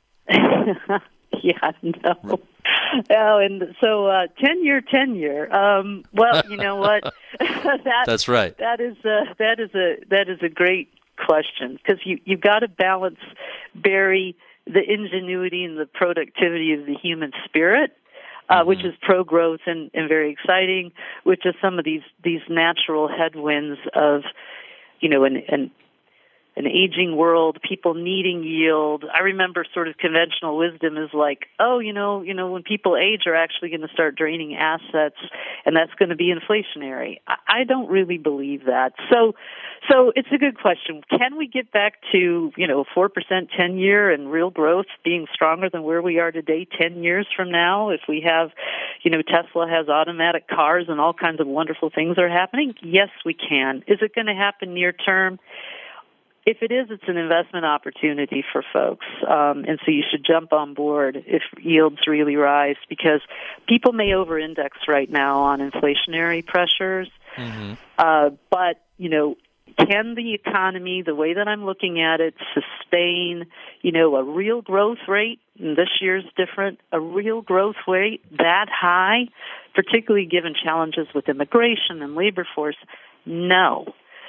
Yeah, no. Oh, and so uh, ten-year, ten-year. Um, well, you know what? that, That's right. That is a, that is a that is a great question, because you you've got to balance, Barry, the ingenuity and the productivity of the human spirit, uh, mm-hmm. which is pro-growth and, and very exciting, with just some of these these natural headwinds of, you know, an an an aging world, people needing yield. I remember sort of conventional wisdom is like, oh, you know, you know, when people age are actually going to start draining assets, and that's going to be inflationary. I, I don't really believe that. So, so it's a good question. Can we get back to, you know, four percent ten-year and real growth being stronger than where we are today ten years from now? If we have, you know, Tesla has automatic cars and all kinds of wonderful things are happening? Yes, we can. Is it going to happen near term? If it is, it's an investment opportunity for folks, um, and so you should jump on board if yields really rise, because people may over-index right now on inflationary pressures. Mm-hmm. Uh, but, you know, can the economy, the way that I'm looking at it, sustain, you know, a real growth rate, and this year's different, a real growth rate that high, particularly given challenges with immigration and labor force? No.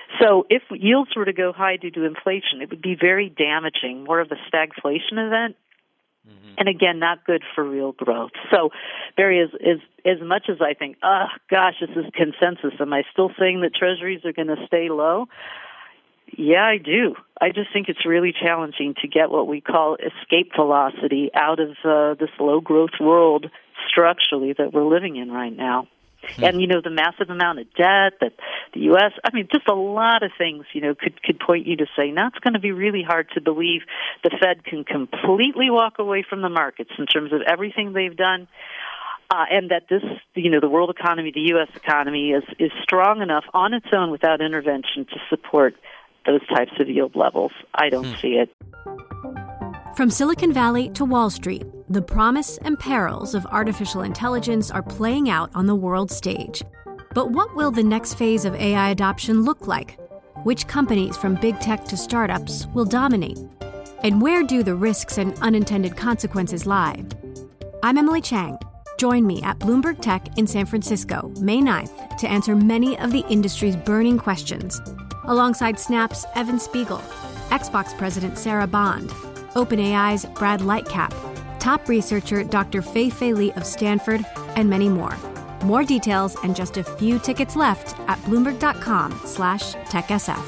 So if yields were to go high due to inflation, it would be very damaging, more of a stagflation event. Mm-hmm. And again, not good for real growth. So, Barry, as, as, as much as I think, oh, gosh, this is consensus, am I still saying that treasuries are going to stay low? Yeah, I do. I just think it's really challenging to get what we call escape velocity out of uh, this low-growth world structurally that we're living in right now. Hmm. And, you know, the massive amount of debt that the U S, I mean, just a lot of things, you know, could, could point you to say, now it's going to be really hard to believe the Fed can completely walk away from the markets in terms of everything they've done. Uh, and that this, you know, the world economy, the U S economy is, is strong enough on its own without intervention to support those types of yield levels. I don't hmm. see it. From Silicon Valley to Wall Street, the promise and perils of artificial intelligence are playing out on the world stage. But what will the next phase of A I adoption look like? Which companies from big tech to startups will dominate? And where do the risks and unintended consequences lie? I'm Emily Chang. Join me at Bloomberg Tech in San Francisco, May ninth, to answer many of the industry's burning questions, alongside Snap's Evan Spiegel, Xbox President Sarah Bond, OpenAI's Brad Lightcap, top researcher Doctor Fei-Fei Li of Stanford, and many more. More details and just a few tickets left at Bloomberg.com slash TechSF.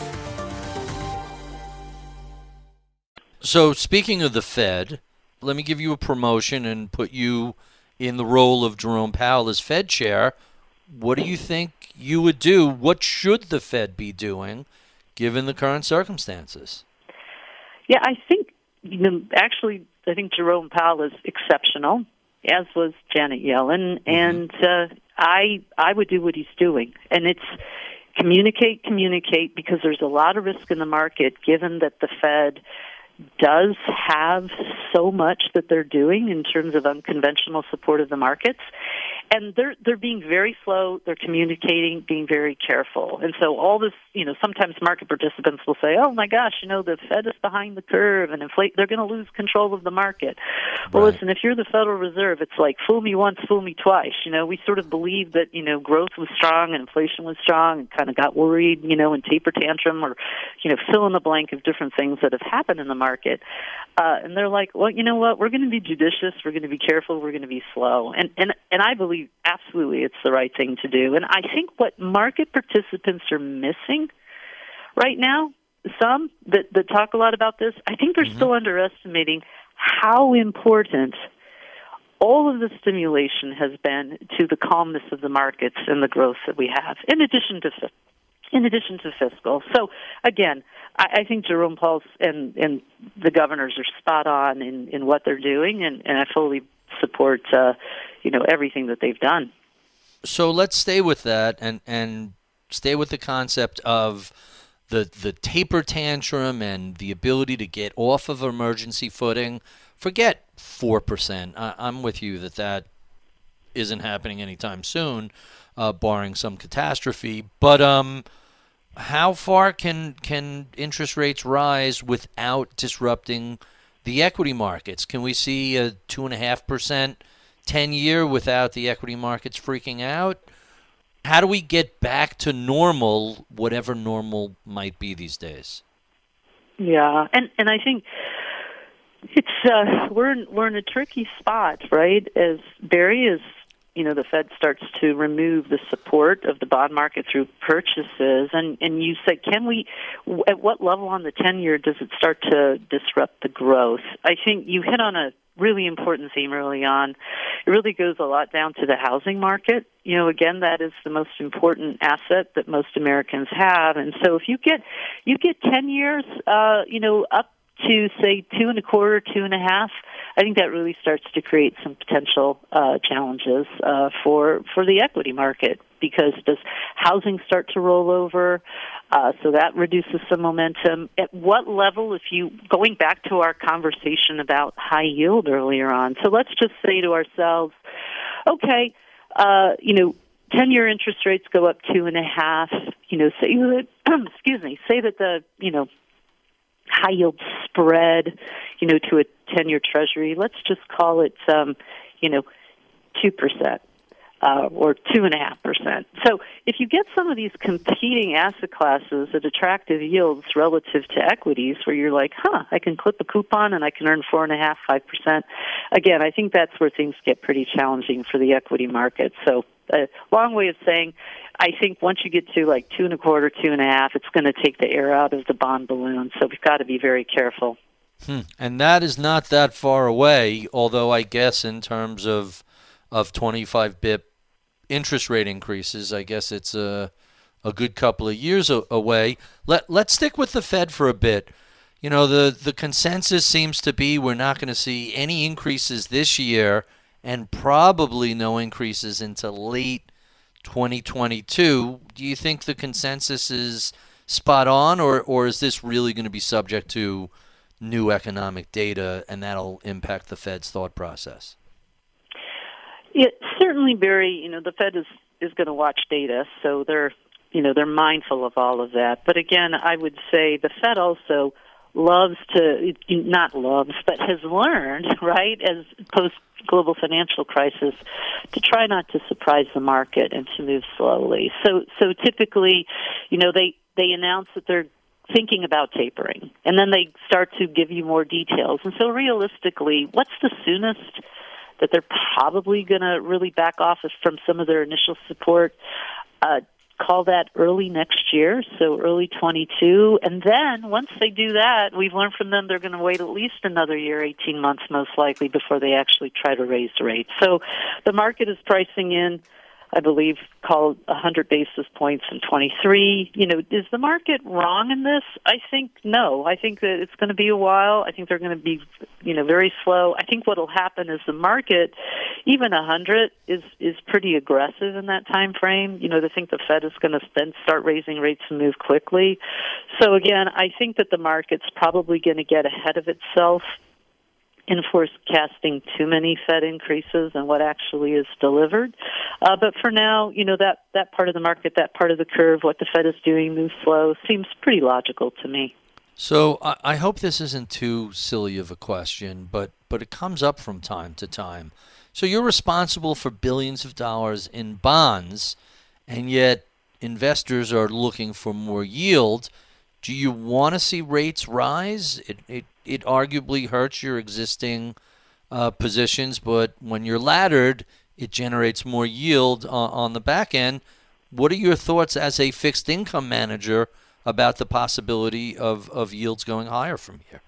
So speaking of the Fed, let me give you a promotion and put you in the role of Jerome Powell as Fed chair. What do you think you would do? What should the Fed be doing given the current circumstances? Yeah, I think, you know, actually, I think Jerome Powell is exceptional, as was Janet Yellen, mm-hmm. and uh, I I would do what he's doing. And it's communicate, communicate, because there's a lot of risk in the market, given that the Fed does have so much that they're doing in terms of unconventional support of the markets. And they're they're being very slow, they're communicating, being very careful. And so all this, you know, sometimes market participants will say, oh my gosh, you know, the Fed is behind the curve and inflate, they're going to lose control of the market. Well, right. Listen, if you're the Federal Reserve, it's like fool me once, fool me twice. You know, we sort of believed that, you know, growth was strong and inflation was strong and kind of got worried, you know, and taper tantrum or, you know, fill in the blank of different things that have happened in the market. Uh, and they're like, well, you know what, we're going to be judicious, we're going to be careful, we're going to be slow. And, and, and I believe absolutely it's the right thing to do. And I think what market participants are missing right now, some that, that talk a lot about this, I think they're mm-hmm. still underestimating how important all of the stimulation has been to the calmness of the markets and the growth that we have, in addition to in addition to fiscal. So, again, I, I think Jerome Powell and, and the governors are spot on in, in what they're doing, and, and I fully support, uh, you know, everything that they've done. So let's stay with that and, and stay with the concept of the the taper tantrum and the ability to get off of emergency footing. Forget four percent. I, I'm with you that that isn't happening anytime soon, uh, barring some catastrophe. But um, how far can can interest rates rise without disrupting the equity markets? Can we see a two and a half percent ten-year without the equity markets freaking out? How do we get back to normal, whatever normal might be these days? Yeah, and and I think it's uh, we're in, we're in a tricky spot, right? As Barry is, you know, the Fed starts to remove the support of the bond market through purchases, and and you say, can we? At what level on the ten-year does it start to disrupt the growth? I think you hit on a really important theme early on. It really goes a lot down to the housing market. You know, again, that is the most important asset that most Americans have. And so if you get you get ten years, uh, you know, up to, say, two and a quarter, two and a half, I think that really starts to create some potential uh, challenges uh, for for the equity market, because does housing start to roll over? Uh, so that reduces some momentum. At what level, if you, going back to our conversation about high yield earlier on, so let's just say to ourselves, okay, uh, you know, ten-year interest rates go up two and a half, you know, say that, excuse me, say that the, you know, high yield spread, you know, to a ten-year treasury, let's just call it, um, you know, two percent. uh, or two and a half percent. So if you get some of these competing asset classes at attractive yields relative to equities, where you're like, huh, I can clip a coupon and I can earn four and a half, five percent. Again, I think that's where things get pretty challenging for the equity market. So a long way of saying, I think once you get to like two and a quarter, two and a half, it's going to take the air out of the bond balloon. So we've got to be very careful. Hmm. And that is not that far away, although I guess in terms of of twenty-five bip interest rate increases, I guess it's a, a good couple of years a, away. Let, let's stick with the Fed for a bit. You know, the, the consensus seems to be we're not going to see any increases this year and probably no increases until late twenty twenty-two. Do you think the consensus is spot on, or, or is this really going to be subject to new economic data and that'll impact the Fed's thought process? Yeah, certainly, Barry, you know, the Fed is, is going to watch data, so they're, you know, they're mindful of all of that. But again, I would say the Fed also loves to, not loves, but has learned, right, as post-global financial crisis, to try not to surprise the market and to move slowly. So, so typically, you know, they, they announce that they're thinking about tapering, and then they start to give you more details. And so realistically, what's the soonest that they're probably going to really back off from some of their initial support? Uh, call that early next year, so early twenty-two. And then once they do that, we've learned from them they're going to wait at least another year, eighteen months most likely, before they actually try to raise the rates. So the market is pricing in, I believe, called one hundred basis points in twenty-three. You know, is the market wrong in this? I think no. I think that it's going to be a while. I think they're going to be, you know, very slow. I think what will happen is the market, even one hundred, is is pretty aggressive in that time frame. You know, to think the Fed is going to then start raising rates and move quickly. So again, I think that the market's probably going to get ahead of itself in forecasting too many Fed increases and what actually is delivered. Uh, but for now, you know, that, that part of the market, that part of the curve, what the Fed is doing, moves slow, seems pretty logical to me. So I, I hope this isn't too silly of a question, but, but it comes up from time to time. So you're responsible for billions of dollars in bonds, and yet investors are looking for more yield. Do you want to see rates rise? It, it it arguably hurts your existing uh, positions, but when you're laddered, it generates more yield on, on the back end. What are your thoughts as a fixed income manager about the possibility of, of yields going higher from here?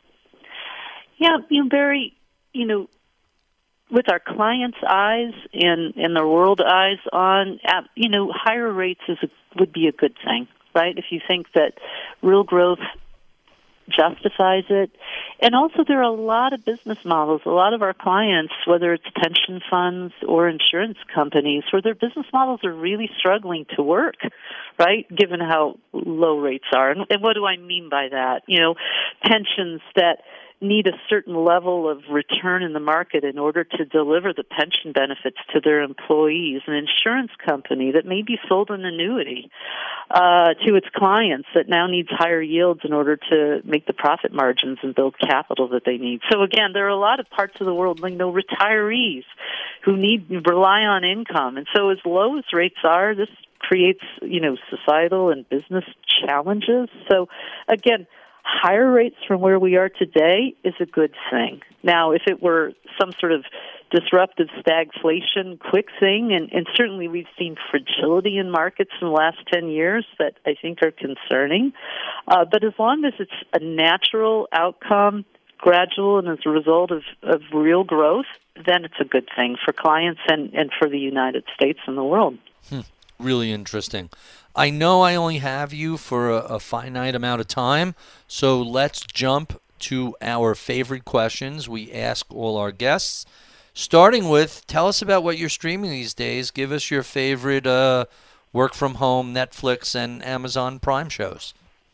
Yeah, you know, Barry, you know, with our clients' eyes and, and the world eyes on, you know, higher rates is a, would be a good thing, right? If you think that real growth justifies it. And also there are a lot of business models, a lot of our clients, whether it's pension funds or insurance companies, where their business models are really struggling to work, right, given how low rates are. And, and what do I mean by that? You know, pensions that need a certain level of return in the market in order to deliver the pension benefits to their employees. An insurance company that maybe sold an annuity uh, to its clients that now needs higher yields in order to make the profit margins and build capital that they need. So again, there are a lot of parts of the world, like no retirees who need rely on income. And so as low as rates are, this creates, you know, societal and business challenges. So again, higher rates from where we are today is a good thing. Now, if it were some sort of disruptive stagflation, quick thing, and, and certainly we've seen fragility in markets in the last ten years that I think are concerning. Uh, but as long as it's a natural outcome, gradual, and as a result of, of real growth, then it's a good thing for clients and, and for the United States and the world. Hmm. Really interesting. I know I only have you for a, a finite amount of time, so let's jump to our favorite questions we ask all our guests. Starting with, tell us about what you're streaming these days. Give us your favorite uh, work from home, Netflix, and Amazon Prime shows.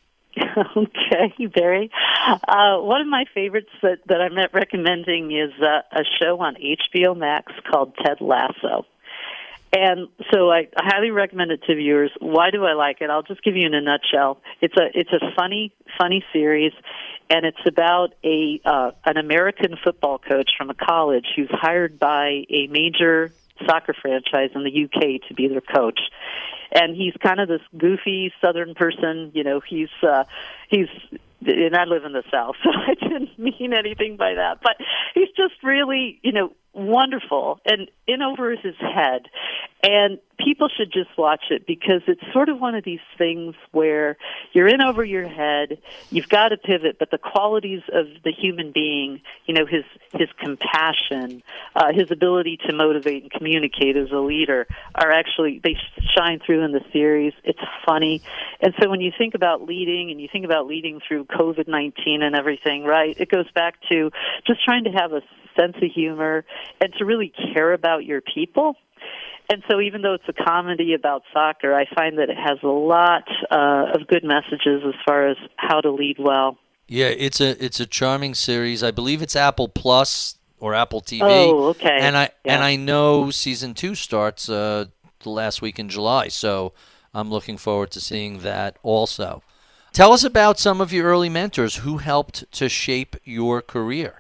Okay, Barry. Uh, one of my favorites that, that I'm recommending is uh, a show on H B O Max called Ted Lasso. And so I highly recommend it to viewers. Why do I like it? I'll just give you in a nutshell. It's a it's a funny funny series, and it's about a uh, an American football coach from a college who's hired by a major soccer franchise in the U K to be their coach. And he's kind of this goofy Southern person. You know, he's uh, he's. And I live in the South, so I didn't mean anything by that. But he's just really, you know, wonderful and in over his head. And people should just watch it because it's sort of one of these things where you're in over your head, you've got to pivot, but the qualities of the human being, you know, his his compassion, uh, his ability to motivate and communicate as a leader are actually, they shine through in the series. It's funny. And so when you think about leading and you think about leading through covid nineteen and everything, right, it goes back to just trying to have a sense of humor and to really care about your people. And so even though it's a comedy about soccer, I find that it has a lot uh, of good messages as far as how to lead well. Yeah, it's a it's a charming series. I believe it's Apple Plus or Apple T V. Oh, okay. And I yeah. and I know season two starts uh, the last week in July, so I'm looking forward to seeing that also. Tell us about some of your early mentors who helped to shape your career.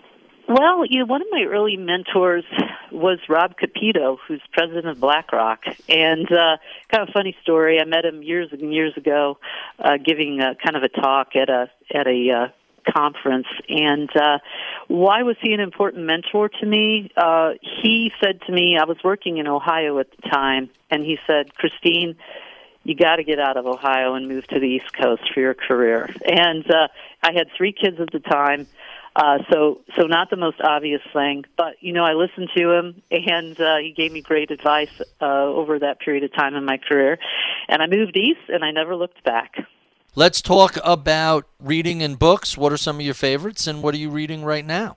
Well, you know, one of my early mentors was Rob Capito, who's president of BlackRock. And uh, kind of a funny story, I met him years and years ago uh, giving a, kind of a talk at a at a uh, conference. And uh, why was he an important mentor to me? Uh, he said to me, I was working in Ohio at the time, and he said, Christine, you got to get out of Ohio and move to the East Coast for your career. And uh, I had three kids at the time. Uh, so, so not the most obvious thing, but, you know, I listened to him and, uh, he gave me great advice, uh, over that period of time in my career. And I moved east and I never looked back. Let's talk about reading and books. What are some of your favorites and what are you reading right now?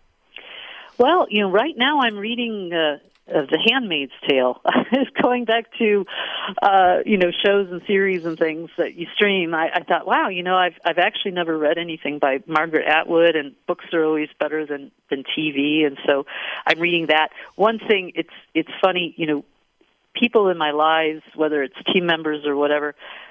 Well, you know, right now I'm reading, uh, of The Handmaid's Tale. Going back to, uh, you know, shows and series and things that you stream, I, I thought, wow, you know, I've I've actually never read anything by Margaret Atwood, and books are always better than, than T V, and so I'm reading that. One thing, it's it's funny, you know, people in my lives, whether it's team members or whatever,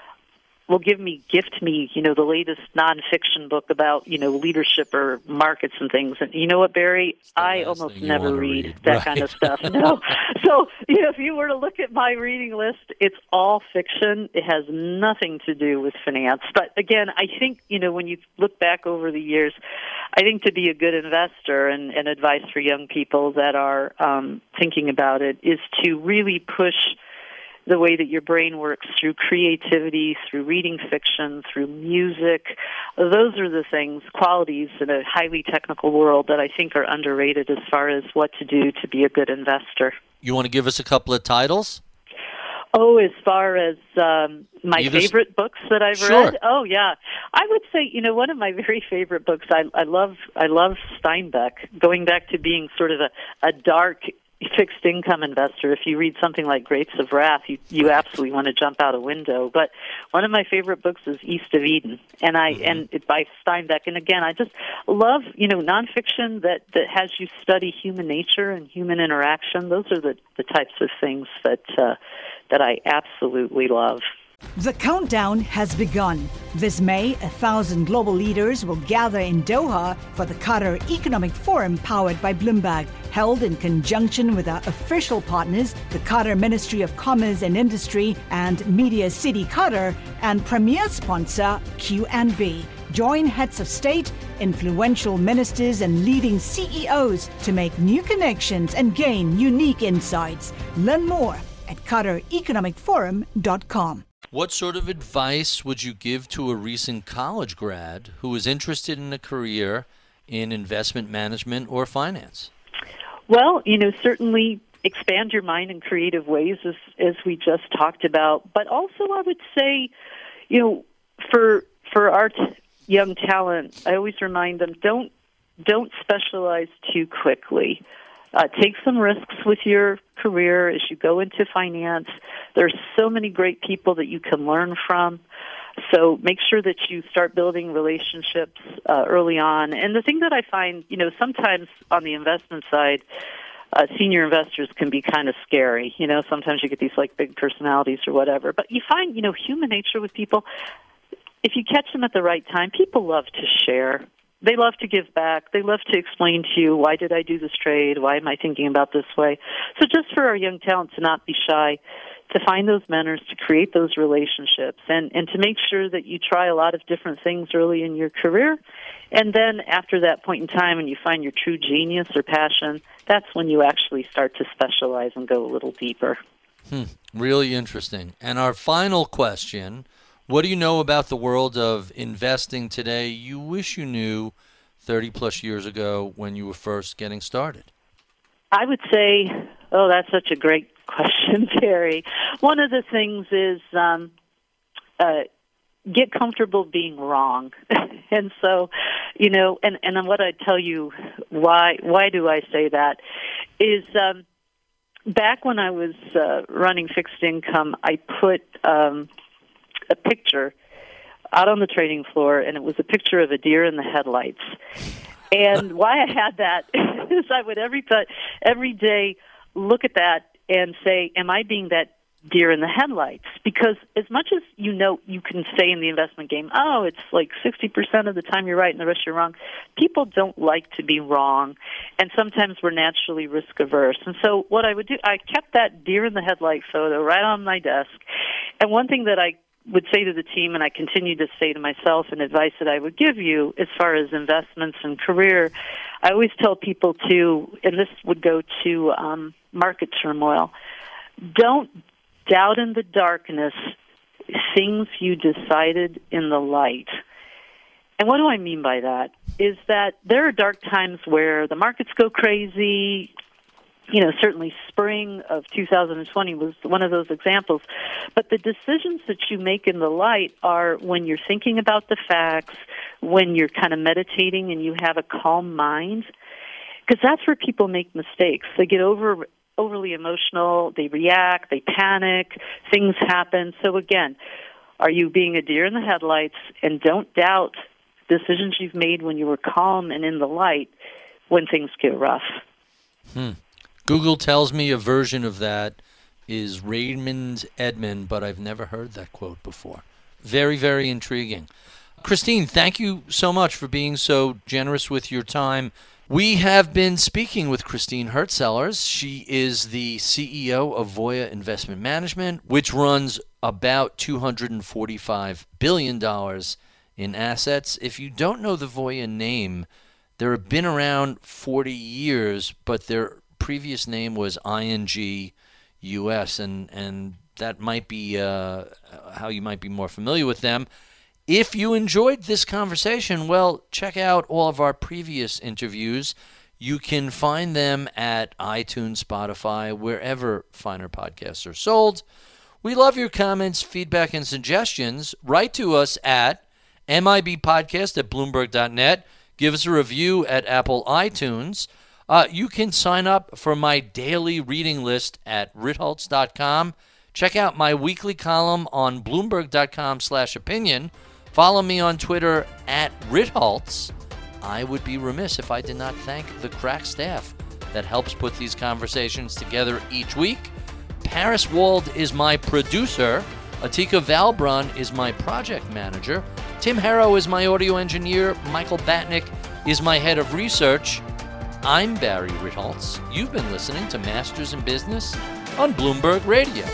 will give me, gift me, you know, the latest nonfiction book about, you know, leadership or markets and things. And you know what, Barry? I almost never read, read that right. kind of stuff. No. So, you know, if you were to look at my reading list, it's all fiction. It has nothing to do with finance. But again, I think, you know, when you look back over the years, I think to be a good investor and, and advice for young people that are um, thinking about it is to really push the way that your brain works through creativity, through reading fiction, through music. Those are the things, qualities in a highly technical world that I think are underrated as far as what to do to be a good investor. You want to give us a couple of titles? Oh, as far as um, my Either... favorite books that I've sure. read? Oh, yeah. I would say, you know, one of my very favorite books, I, I love I love Steinbeck, going back to being sort of a, a dark fixed income investor. If you read something like Grapes of Wrath, you, you absolutely want to jump out a window. But one of my favorite books is East of Eden, and I mm-hmm. and it by Steinbeck. And again, I just love, you know, nonfiction that, that has you study human nature and human interaction. Those are the, the types of things that uh, that I absolutely love. The countdown has begun. This May, a thousand global leaders will gather in Doha for the Qatar Economic Forum powered by Bloomberg, held in conjunction with our official partners, the Qatar Ministry of Commerce and Industry and Media City Qatar, and premier sponsor Q and B. Join heads of state, influential ministers, and leading C E Os to make new connections and gain unique insights. Learn more at qatar economic forum dot com. What sort of advice would you give to a recent college grad who is interested in a career in investment management or finance? Well, you know, certainly expand your mind in creative ways, as, as we just talked about. But also, I would say, you know, for for our t- young talent, I always remind them, don't don't specialize too quickly. Uh, take some risks with your career as you go into finance. There's so many great people that you can learn from. So make sure that you start building relationships uh, early on. And the thing that I find, you know, sometimes on the investment side, uh, senior investors can be kind of scary. You know, sometimes you get these like big personalities or whatever. But you find, you know, human nature with people, if you catch them at the right time, people love to share. they love to give back. They love to explain to you, why did I do this trade? Why am I thinking about this way? So just for our young talent to not be shy, to find those mentors, to create those relationships, and, and to make sure that you try a lot of different things early in your career. And then after that point in time, when you find your true genius or passion, that's when you actually start to specialize and go a little deeper. Hmm. Really interesting. And our final question, what do you know about the world of investing today you wish you knew thirty plus years ago when you were first getting started? I would say, oh, that's such a great question, Terry. One of the things is um, uh, get comfortable being wrong. And so, you know, and, and what I tell you, why why do I say that, is um, back when I was uh, running fixed income, I put um, a picture out on the trading floor, and it was a picture of a deer in the headlights. And why I had that is I would every every day look at that and say, am I being that deer in the headlights? Because as much as you know, you can say in the investment game, oh, it's like sixty percent of the time you're right and the rest you're wrong. People don't like to be wrong, and sometimes we're naturally risk averse. And so what I would do, I kept that deer in the headlight photo right on my desk. And one thing that I would say to the team, and I continue to say to myself, and advice that I would give you as far as investments and career, I always tell people to, and this would go to um, market turmoil, don't doubt in the darkness things you decided in the light. And what do I mean by that? Is that there are dark times where the markets go crazy. You know, certainly spring of two thousand twenty was one of those examples. But the decisions that you make in the light are when you're thinking about the facts, when you're kind of meditating and you have a calm mind, because that's where people make mistakes. They get over overly emotional, they react, they panic, things happen. So again, are you being a deer in the headlights? And don't doubt decisions you've made when you were calm and in the light when things get rough. Hmm. Google tells me a version of that is Raymond Edmond, but I've never heard that quote before. Very, very intriguing. Christine, thank you so much for being so generous with your time. We have been speaking with Christine Hurtsellers. She is the C E O of Voya Investment Management, which runs about two hundred forty-five billion dollars in assets. If you don't know the Voya name, they've been around forty years, but their previous name was I N G U S, and, and that might be uh, how you might be more familiar with them. If you enjoyed this conversation, well, check out all of our previous interviews. You can find them at iTunes, Spotify, wherever finer podcasts are sold. We love your comments, feedback, and suggestions. Write to us at mibpodcast at bloomberg dot net. Give us a review at Apple iTunes. Uh, you can sign up for my daily reading list at ritholtz dot com. Check out my weekly column on bloomberg dot com slash opinion. Follow me on Twitter at ritholtz. I would be remiss if I did not thank the crack staff that helps put these conversations together each week. Paris Wald is my producer. Atika Valbrun is my project manager. Tim Harrow is my audio engineer. Michael Batnick is my head of research. I'm Barry Ritholtz. You've been listening to Masters in Business on Bloomberg Radio.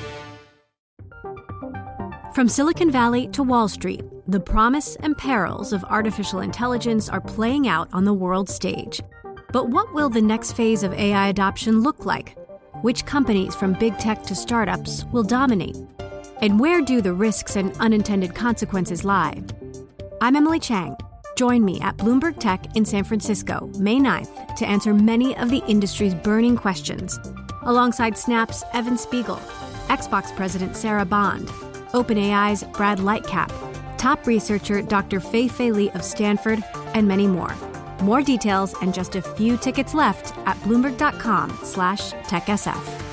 From Silicon Valley to Wall Street, the promise and perils of artificial intelligence are playing out on the world stage. But what will the next phase of A I adoption look like? Which companies, from big tech to startups, will dominate? And where do the risks and unintended consequences lie? I'm Emily Chang. Join me at Bloomberg Tech in San Francisco, May ninth, to answer many of the industry's burning questions, alongside Snap's Evan Spiegel, Xbox President Sarah Bond, OpenAI's Brad Lightcap, top researcher Doctor Fei-Fei Li of Stanford, and many more. More details and just a few tickets left at bloomberg dot com slash tech S F.